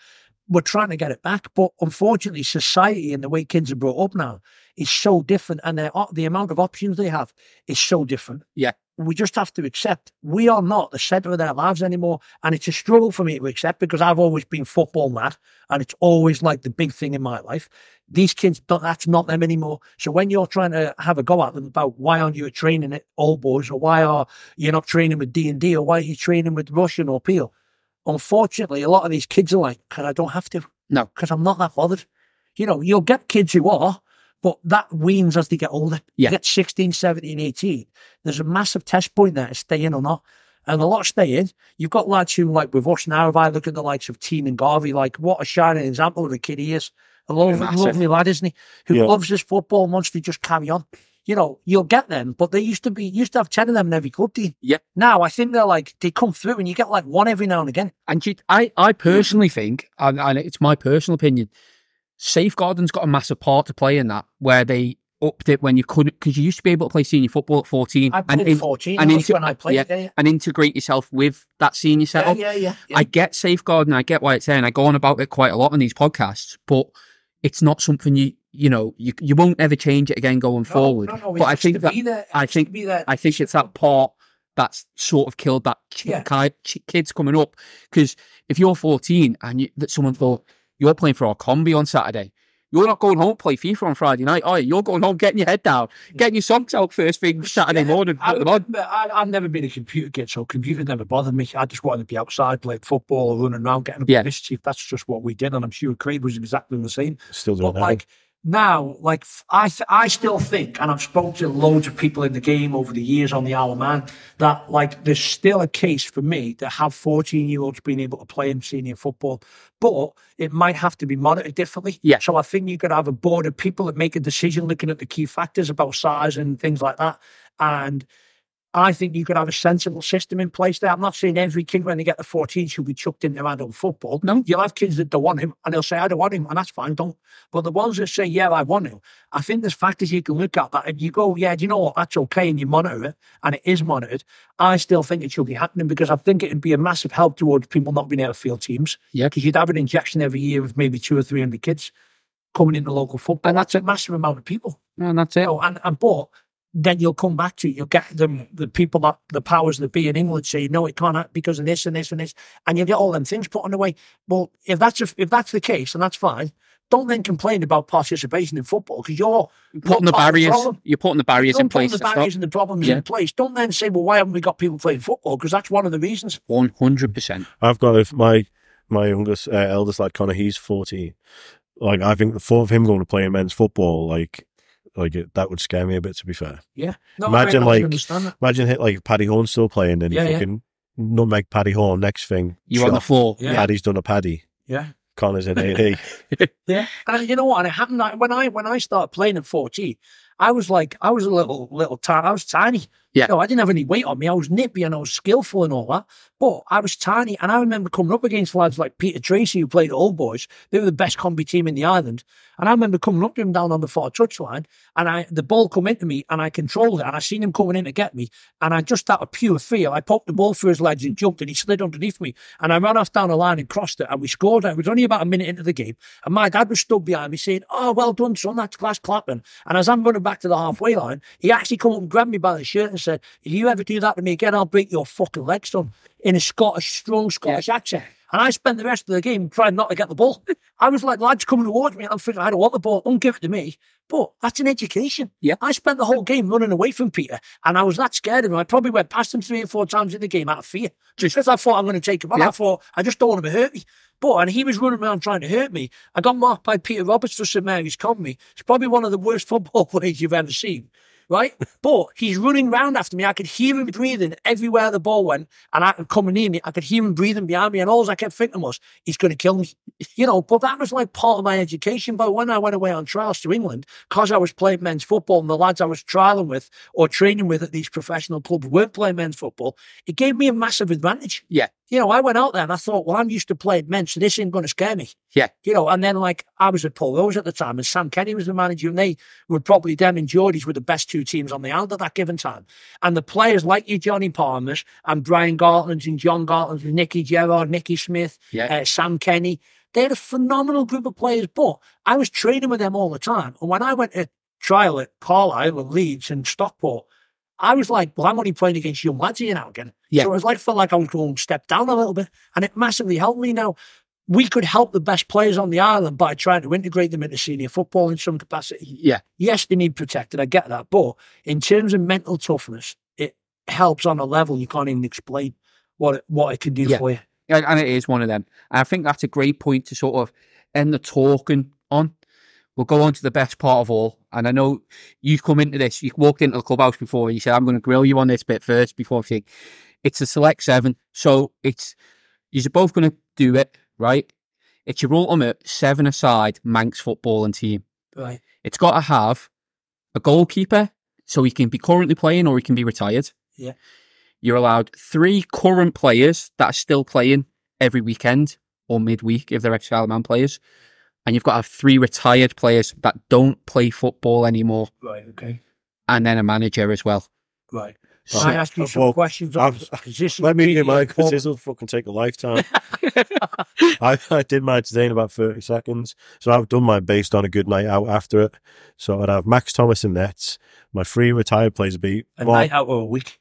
we're trying to get it back. But unfortunately, society and the way kids are brought up now is so different, and the amount of options they have is so different. Yeah. We just have to accept we are not the centre of their lives anymore. And it's a struggle for me to accept, because I've always been football mad, and it's always like the big thing in my life. These kids, that's not them anymore. So when you're trying to have a go at them about why aren't you training at Old Boys, or why are you not training with D&D, or why are you training with Russian or Peel? Unfortunately, a lot of these kids are like, because I don't have to. No. Because I'm not that bothered. You know, you'll get kids who are, but that weans as they get older. Yeah. You get 16, 17, 18. There's a massive test point there to stay in or not. And a lot stay in. You've got lads who, like with us now, if I look at the likes of Teen and Garvey, like what a shining example of a kid he is. A lovely lad, isn't he? Who loves his football and wants to just carry on. You know, you'll get them, but they used to have 10 of them in every club team. Yeah. Now I think they're like, they come through and you get like one every now and again. And I personally think, and it's my personal opinion, safeguarding's got a massive part to play in that, where they upped it when you couldn't, because you used to be able to play senior football at 14. I played 14 when I played. And integrate yourself with that senior setup. Yeah. I get safeguarding, I get why it's there, and I go on about it quite a lot on these podcasts, but it's not something you won't ever change it again going forward. No, but I think it's that part that's sort of killed that kids coming up. Because if you're 14 and that someone thought you're playing for our combi on Saturday, you're not going home to play FIFA on Friday night, are you? You're going home, getting your head down, getting your socks out first thing Saturday morning. I've never been a computer kid, so computers never bothered me. I just wanted to be outside, playing football, running around, getting a mischief. That's just what we did, and I'm sure Craig was exactly the same. Still doing that. Now, I still think, and I've spoken to loads of people in the game over the years on the Isle of Man, that there's still a case for me to have 14-year-olds being able to play in senior football, but it might have to be monitored differently. Yeah. So I think you could have a board of people that make a decision looking at the key factors about size and things like that. And I think you could have a sensible system in place there. I'm not saying every kid when they get to 14 should be chucked into adult football. No. You'll have kids that don't want him and they'll say, I don't want him, and that's fine, don't. But the ones that say, yeah, I want him, I think there's factors you can look at that. If you go, yeah, do you know what, that's okay, and you monitor it, and it is monitored, I still think it should be happening, because I think it would be a massive help towards people not being able to field teams. Yeah. Because you'd have an injection every year of maybe 200 or 300 kids coming into local football. And that's a massive amount of people. And that's it. But then you'll come back to it. You'll get the people that the powers that be in England say, no, it can't happen because of this and this and this, and you'll get all them things put on the way. Well, if that's the case, and that's fine, don't then complain about participation in football, because you're putting the barriers. You're putting the barriers in place. The barriers and the problems in place. Don't then say, well, why haven't we got people playing football? Because that's one of the reasons. 100%. I've got my youngest eldest lad Connor. He's 14. I think the thought of him going to play in men's football, that would scare me a bit, to be fair. Yeah. No, imagine Paddy Horn still playing, and fucking nutmeg Paddy Horn. Next thing, you're on the floor. Yeah. Paddy's done a Paddy. Yeah. Connor's in AD. Yeah. And you know what? And it happened when I started playing at 14. I was a little I was tiny. Yeah. I didn't have any weight on me. I was nippy and I was skillful and all that. But I was tiny. And I remember coming up against lads like Peter Tracy, who played at Old Boys. They were the best combi team in the island. And I remember coming up to him down on the far touchline, and the ball come into me, and I controlled it, and I seen him coming in to get me. And I just out of pure fear, I poked the ball through his legs and jumped, and he slid underneath me. And I ran off down the line and crossed it, and we scored. It was only about a minute into the game. And my dad was stood behind me saying, oh, well done, son, that's class clapping. And as I'm running back to the halfway line, he actually come up and grabbed me by the shirt and said, if you ever do that to me again, I'll break your fucking legs, son, in a strong Scottish accent. And I spent the rest of the game trying not to get the ball. I was like, lads coming towards me, and I'm thinking, I don't want the ball, don't give it to me. But that's an education. Yeah. I spent the whole game running away from Peter, and I was that scared of him. I probably went past him 3 or 4 times in the game out of fear. Just because I thought I'm going to take him on. I thought, I just don't want him to hurt me. And he was running around trying to hurt me. I got marked by Peter Roberts for St Mary's Combi. It's probably one of the worst football players you've ever seen. Right? But he's running around after me. I could hear him breathing everywhere the ball went, and I could come near me. I could hear him breathing behind me, and all I kept thinking was, he's going to kill me. But that was like part of my education. But when I went away on trials to England, because I was playing men's football, and the lads I was trialing with or training with at these professional clubs weren't playing men's football, it gave me a massive advantage. Yeah. I went out there and I thought, well, I'm used to playing men, so this ain't going to scare me. Yeah. And then I was at Paul Rose at the time, and Sam Kenny was the manager, and they were probably, them and Geordies were the best 2 teams on the island at that given time. And the players like you, Johnny Palmers, and Brian Gartlands, and John Gartlands, and Nicky Gerrard, Nicky Smith, Sam Kenny, They had a phenomenal group of players, but I was training with them all the time. And when I went to trial at Carlisle and Leeds and Stockport, I was like, well, I'm only playing against young lads here now again. Yeah. So it was like, felt like I was going to step down a little bit. And it massively helped me now. We could help the best players on the island by trying to integrate them into senior football in some capacity. Yeah. Yes, they need protected. I get that. But in terms of mental toughness, it helps on a level you can't even explain what it can do for you. Yeah, and it is one of them. And I think that's a great point to sort of end the talking on. We'll go on to the best part of all. And I know you come into this, you walked into the clubhouse before and you said, I'm going to grill you on this bit first before I think. It's a select 7. So you're both going to do it, right? It's your ultimate 7-a-side Manx footballing team. Right. It's got to have a goalkeeper, so he can be currently playing or he can be retired. Yeah. You're allowed 3 current players that are still playing every weekend or midweek if they're ex-Isle of Man players. And you've got to have 3 retired players that don't play football anymore. Right, okay. And then a manager as well. Right. So I ask you some questions? Let me get mine, because this will fucking take a lifetime. I did mine today in about 30 seconds. So I've done mine based on a good night out after it. So I'd have Max Thomas in nets. My 3 retired players would be... night out or a week?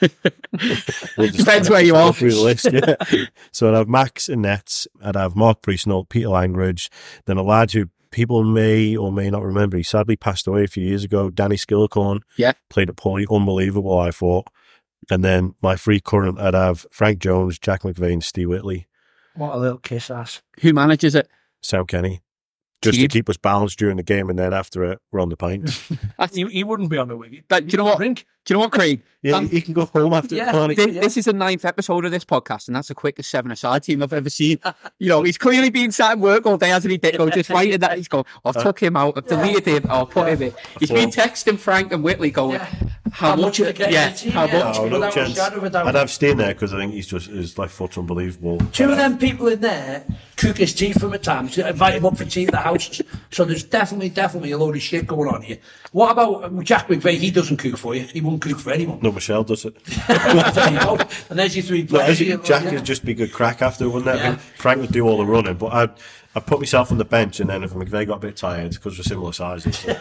Depends where you are. Through the list, yeah. So I'd have Max in nets. I'd have Mark Priestnall, Peter Langridge, then a lad who people may or may not remember. He sadly passed away a few years ago. Danny Skillicorn. Yeah. Played at Poly. Unbelievable, I thought. And then my 3 current, I'd have Frank Jones, Jack McVeigh, Steve Whitley. What a little kiss ass. Who manages it? Sam Kenny. Just to keep us balanced during the game, and then after it, we're on the pints. He wouldn't be on the wing. Do you know what? Drink? Do you know what, Craig? Yeah, he can go home after the party. This is the 9th episode of this podcast, and that's the quickest 7-a-side team I've ever seen. You know, he's clearly been sat at work all day, hasn't he? Dicko, just writing that. He's going, I've took him out, I've deleted him, I'll put him in. He's been texting Frank and Whitley going, how much? How much? No chance. I'd have Steen there because I think his left foot's unbelievable. 2 of them people in there cook his tea from a time to invite him up for tea at the house. So there's definitely a load of shit going on here. What about Jack McVeigh? He doesn't cook for you. He won't cook for anyone. No, Michelle does it. There you go. And there's your 3 players. Jack would just be good crack after, wouldn't it? Yeah. Frank would do all the running, but I'd put myself on the bench, and then if McVeigh got a bit tired, because we're similar sizes. So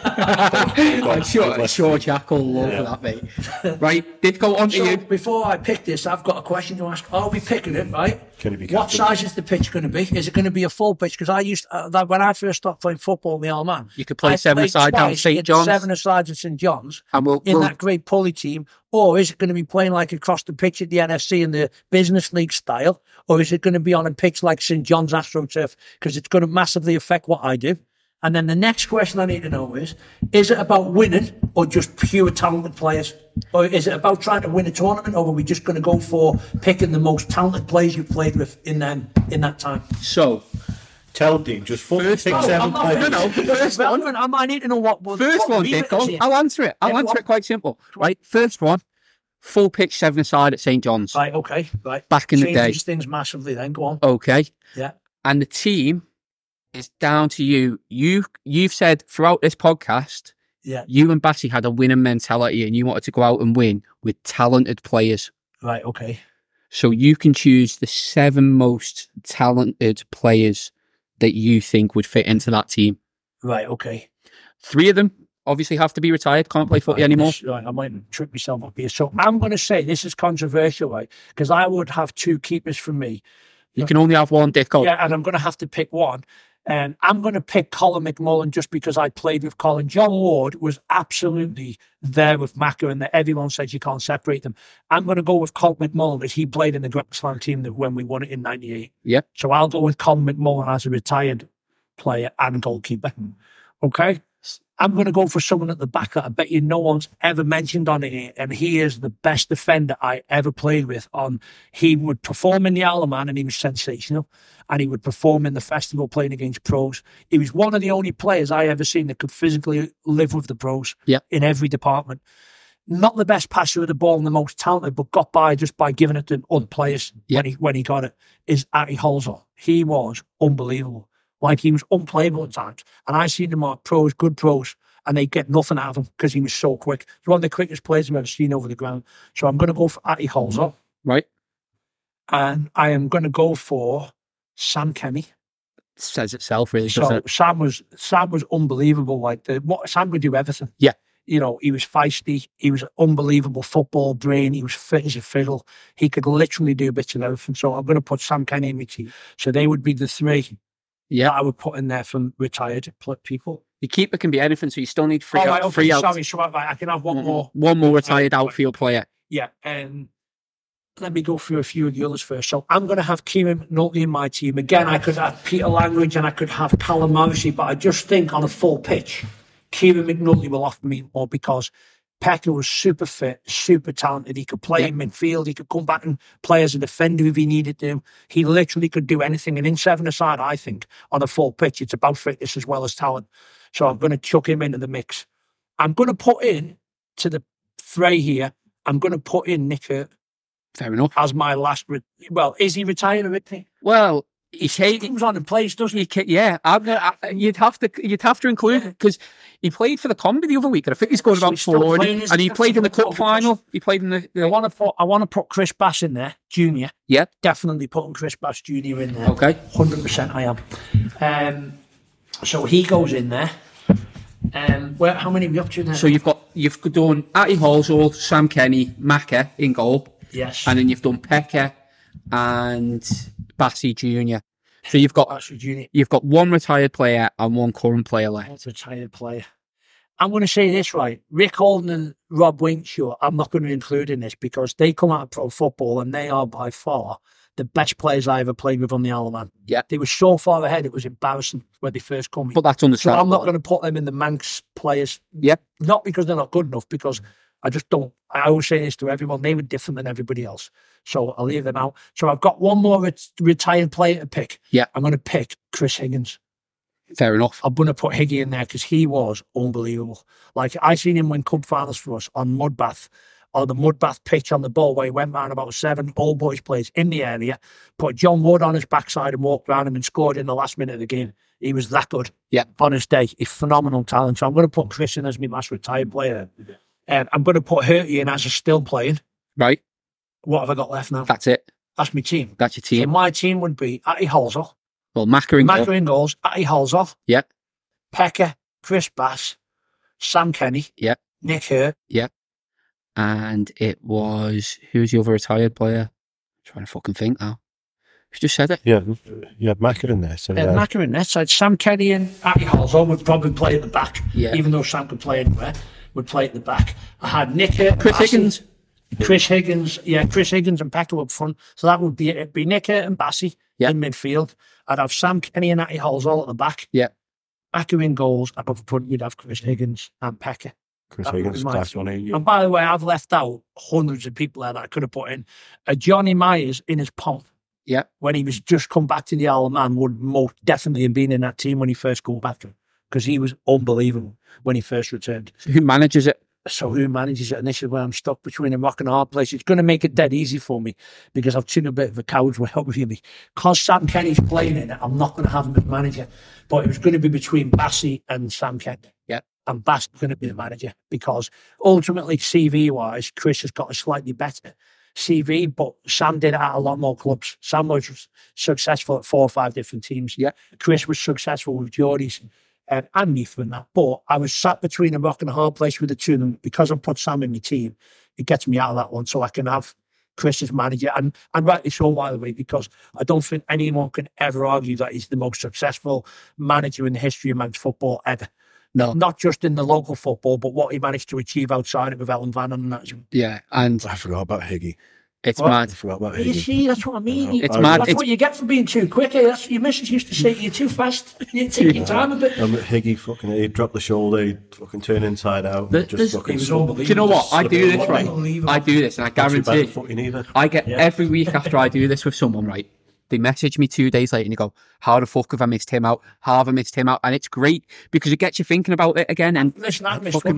I'm sure Jack will love that, mate. Right, did go on to you. Before I pick this, I've got a question to ask. Are we picking it, right? Can it be what size is the pitch going to be? Is it going to be a full pitch? Because I used when I first started playing football in the Isle of Man, you could play 7-a-side down St John's. 7-a-side at St John's, and in that great Pulley team. Or is it going to be playing like across the pitch at the NFC in the Business League style? Or is it going to be on a pitch like St John's AstroTurf? Because it's going to massively affect what I do. And then the next question I need to know is it about winning or just pure talented players? Or is it about trying to win a tournament, or are we just going to go for picking the most talented players you've played with in that time? So... Tell Dean, just pick 7 players. First one. I need to know what... First one, Dick. I'll answer it. I'll answer it quite simple. Right, first one, full pitch 7-a-side at St John's. Right, okay, right. Back in the day. Changes things massively then, go on. Okay. Yeah. And the team is down to you. You've said throughout this podcast, you and Bassie had a winning mentality and you wanted to go out and win with talented players. Right, okay. So you can choose the 7 most talented players that you think would fit into that team. Right, okay. 3 of them obviously have to be retired, can't play footy anymore. Right, I might trip myself up here. So I'm going to say, this is controversial, right? Because I would have 2 keepers from me. You can only have 1, Dicko. Yeah, and I'm going to have to pick 1. And I'm going to pick Colin McMullen just because I played with Colin. John Ward was absolutely there with Macca, and everyone said you can't separate them. I'm going to go with Colin McMullen because he played in the Grand Slam team when we won it in '98. Yeah. So I'll go with Colin McMullen as a retired player and goalkeeper. Okay? I'm going to go for someone at the back that I bet you no one's ever mentioned on it, and he is the best defender I ever played with. He would perform in the Isle of Man, and he was sensational, and he would perform in the festival playing against pros. He was one of the only players I ever seen that could physically live with the pros in every department. Not the best passer of the ball and the most talented, but got by just by giving it to other players when he got it, is Atty Holzer. He was unbelievable. Like, he was unplayable at times. And I seen him on pros, good pros, and they get nothing out of him because he was so quick. He's one of the quickest players I've ever seen over the ground. So I'm going to go for Atty Holzer. Right. And I am going to go for Sam Kenny. says itself, really. So Sam was unbelievable. Like Sam could do everything. Yeah. You know, he was feisty. He was an unbelievable football brain. He was fit as a fiddle. He could literally do bits of everything. So I'm going to put Sam Kenny in my team. So they would be the three that I would put in there from retired people. The keeper can be anything, so you still need three out. Sorry, so I can have one more. One more retired outfield player. Yeah, let me go through a few of the others first. So I'm going to have Kieran McNulty in my team. Again, I could have Peter Langridge and I could have Callum Morrissey, but I just think on a full pitch, Kieran McNulty will offer me more because Pekka was super fit, super talented. He could play in midfield. He could come back and play as a defender if he needed to. He literally could do anything. And in 7-a-side, I think, on a full pitch, it's about fitness as well as talent. So I'm going to chuck him into the mix. I'm going to put in, to the fray here, I'm going to put in Nick Hurt. Fair enough. As my last... is he retiring? Well... He comes on and plays, doesn't he? Yeah, you'd have to include because he played for the Comedy the other week, and I think he scored about 40. And he played in the cup final. He played in the. I want to put Chris Bass in there, Junior. Yeah, definitely putting Chris Bass Junior in there. Okay, 100% I am. So he goes in there. How many are we up to now? So you've done Atty Halsall, Sam Kenny, Macca in goal. Yes, and then you've done Pekka and Bassey Jr. So you've got one retired player and one current player left. That's a retired player. I'm going to say this, right? Rick Holden and Rob Winshaw, I'm not going to include in this because they come out of pro football and they are by far the best players I ever played with on the Isle of Man. Yeah. They were so far ahead, it was embarrassing when they first come in. But that's understandable. So I'm not going to put them in the Manx players. Yep. Not because they're not good enough, because I just don't. I always say this to everyone. They were different than everybody else. So I'll leave them out. So I've got one more retired player to pick. Yeah. I'm going to pick Chris Higgins. Fair enough. I'm going to put Higgy in there because he was unbelievable. Like, I seen him win cup finals for us on Mudbath, on the Mudbath pitch on the ball, where he went round about 7 old boys players in the area, put John Wood on his backside and walked around him and scored in the last minute of the game. He was that good. Yeah. On his day. He's phenomenal talent. So I'm going to put Chris in as my last retired player. I'm going to put Hurty in as a still playing. Right. What have I got left now? That's it. That's my team. That's your team. So my team would be Atty Halsall. Well, Macca in goals. Atty Halsall. Yeah. Pekka, Chris Bass, Sam Kenny. Yeah. Nick Hurt. Yeah. And it was, who's the other retired player? I'm trying to fucking think now. You just said it. Yeah, you had Macca in there. So Macca in there. So Sam Kenny and Atty Halsall would probably play at the back. Yeah. Even though Sam could play anywhere, would play at the back. I had Nick Hurt. Chris Higgins. Chris Higgins and Pekka up front. So that would be Nick Hurt and Bassey in midfield. I'd have Sam Kenny and Atty Halsall at the back. Yeah. Macca in goals. Above front, you'd have Chris Higgins and Pekka. Chris Higgins, class one. And by the way, I've left out hundreds of people there that I could have put in. Johnny Myers in his pomp. Yeah. When he was just come back to the Isle of Man, would most definitely have been in that team when he first came back. Because he was unbelievable when he first returned. Who manages it? So who manages it? And this is where I'm stuck between a rock and a hard place. It's going to make it dead easy for me because I've seen a bit of a coward's way out, really. Because Sam Kenny's playing in it, I'm not going to have him as manager. But it was going to be between Bassey and Sam Kenny. Yeah. And Bass is going to be the manager because ultimately, CV-wise, Chris has got a slightly better CV, but Sam did it at a lot more clubs. Sam was successful at 4 or 5 different teams. Yeah. Chris was successful with Geordies and Neath and that. But I was sat between a rock and a hard place with the two of them. Because I put Sam in my team, it gets me out of that one so I can have Chris as manager. And rightly so, by the way, because I don't think anyone can ever argue that he's the most successful manager in the history of men's football ever. No. Not just in the local football, but what he managed to achieve outside it with Ellen Van and that. Yeah, and I forgot about Higgy. It's mad. I forgot about Higgy. You see, that's what I mean. It's mad. That's what you get for being too quick. That's your missus used to say, you're too fast. You take your time a bit. Higgy fucking, he'd drop the shoulder, he'd fucking turn inside out. Just fucking do you know what? I do this, right? I do this, and I guarantee I get every week after I do this with someone, right? They message me 2 days later and you go, how the fuck have I missed him out? How have I missed him out? And it's great because it gets you thinking about it again. And listen, I just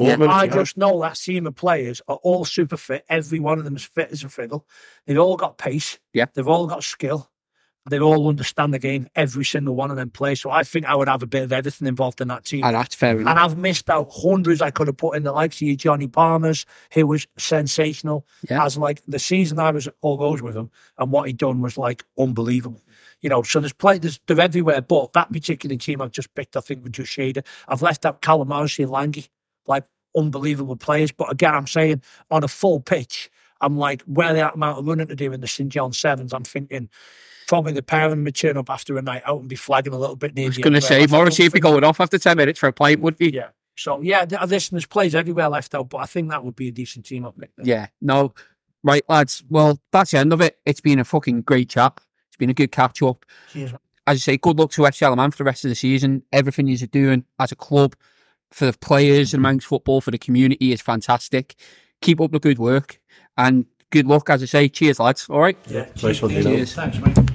know that team of players are all super fit. Every one of them is fit as a fiddle. They've all got pace. Yeah. They've all got skill. They all understand the game, every single one of them play. So I think I would have a bit of everything involved in that team. And that's fair enough. And I've missed out hundreds I could have put in, the likes of you, Johnny Palmer's, who was sensational. Yeah. As like the season I was all those with him, and what he'd done was like unbelievable. So they're everywhere. But that particular team I've just picked, I think, with just Shader. I've left out Callum Morrissey and Lange, like unbelievable players. But again, I'm saying on a full pitch, I'm like, where that amount of running to do in the St. John Sevens, I'm thinking probably the pair of them would turn up after a night out and be flagging a little bit near. I was going to say, Morrissey would be going off after 10 minutes for a pint, would he? Yeah. So, there's players everywhere left out, but I think that would be a decent team up there. Yeah, no. Right, lads. Well, that's the end of it. It's been a fucking great chat. It's been a good catch-up. Cheers. As I say, good luck to FC Alaman for the rest of the season. Everything you're doing as a club, for the players and Manx football, for the community is fantastic. Keep up the good work. And good luck, as I say. Cheers, lads. All right? Yeah, cheers. Thanks, mate.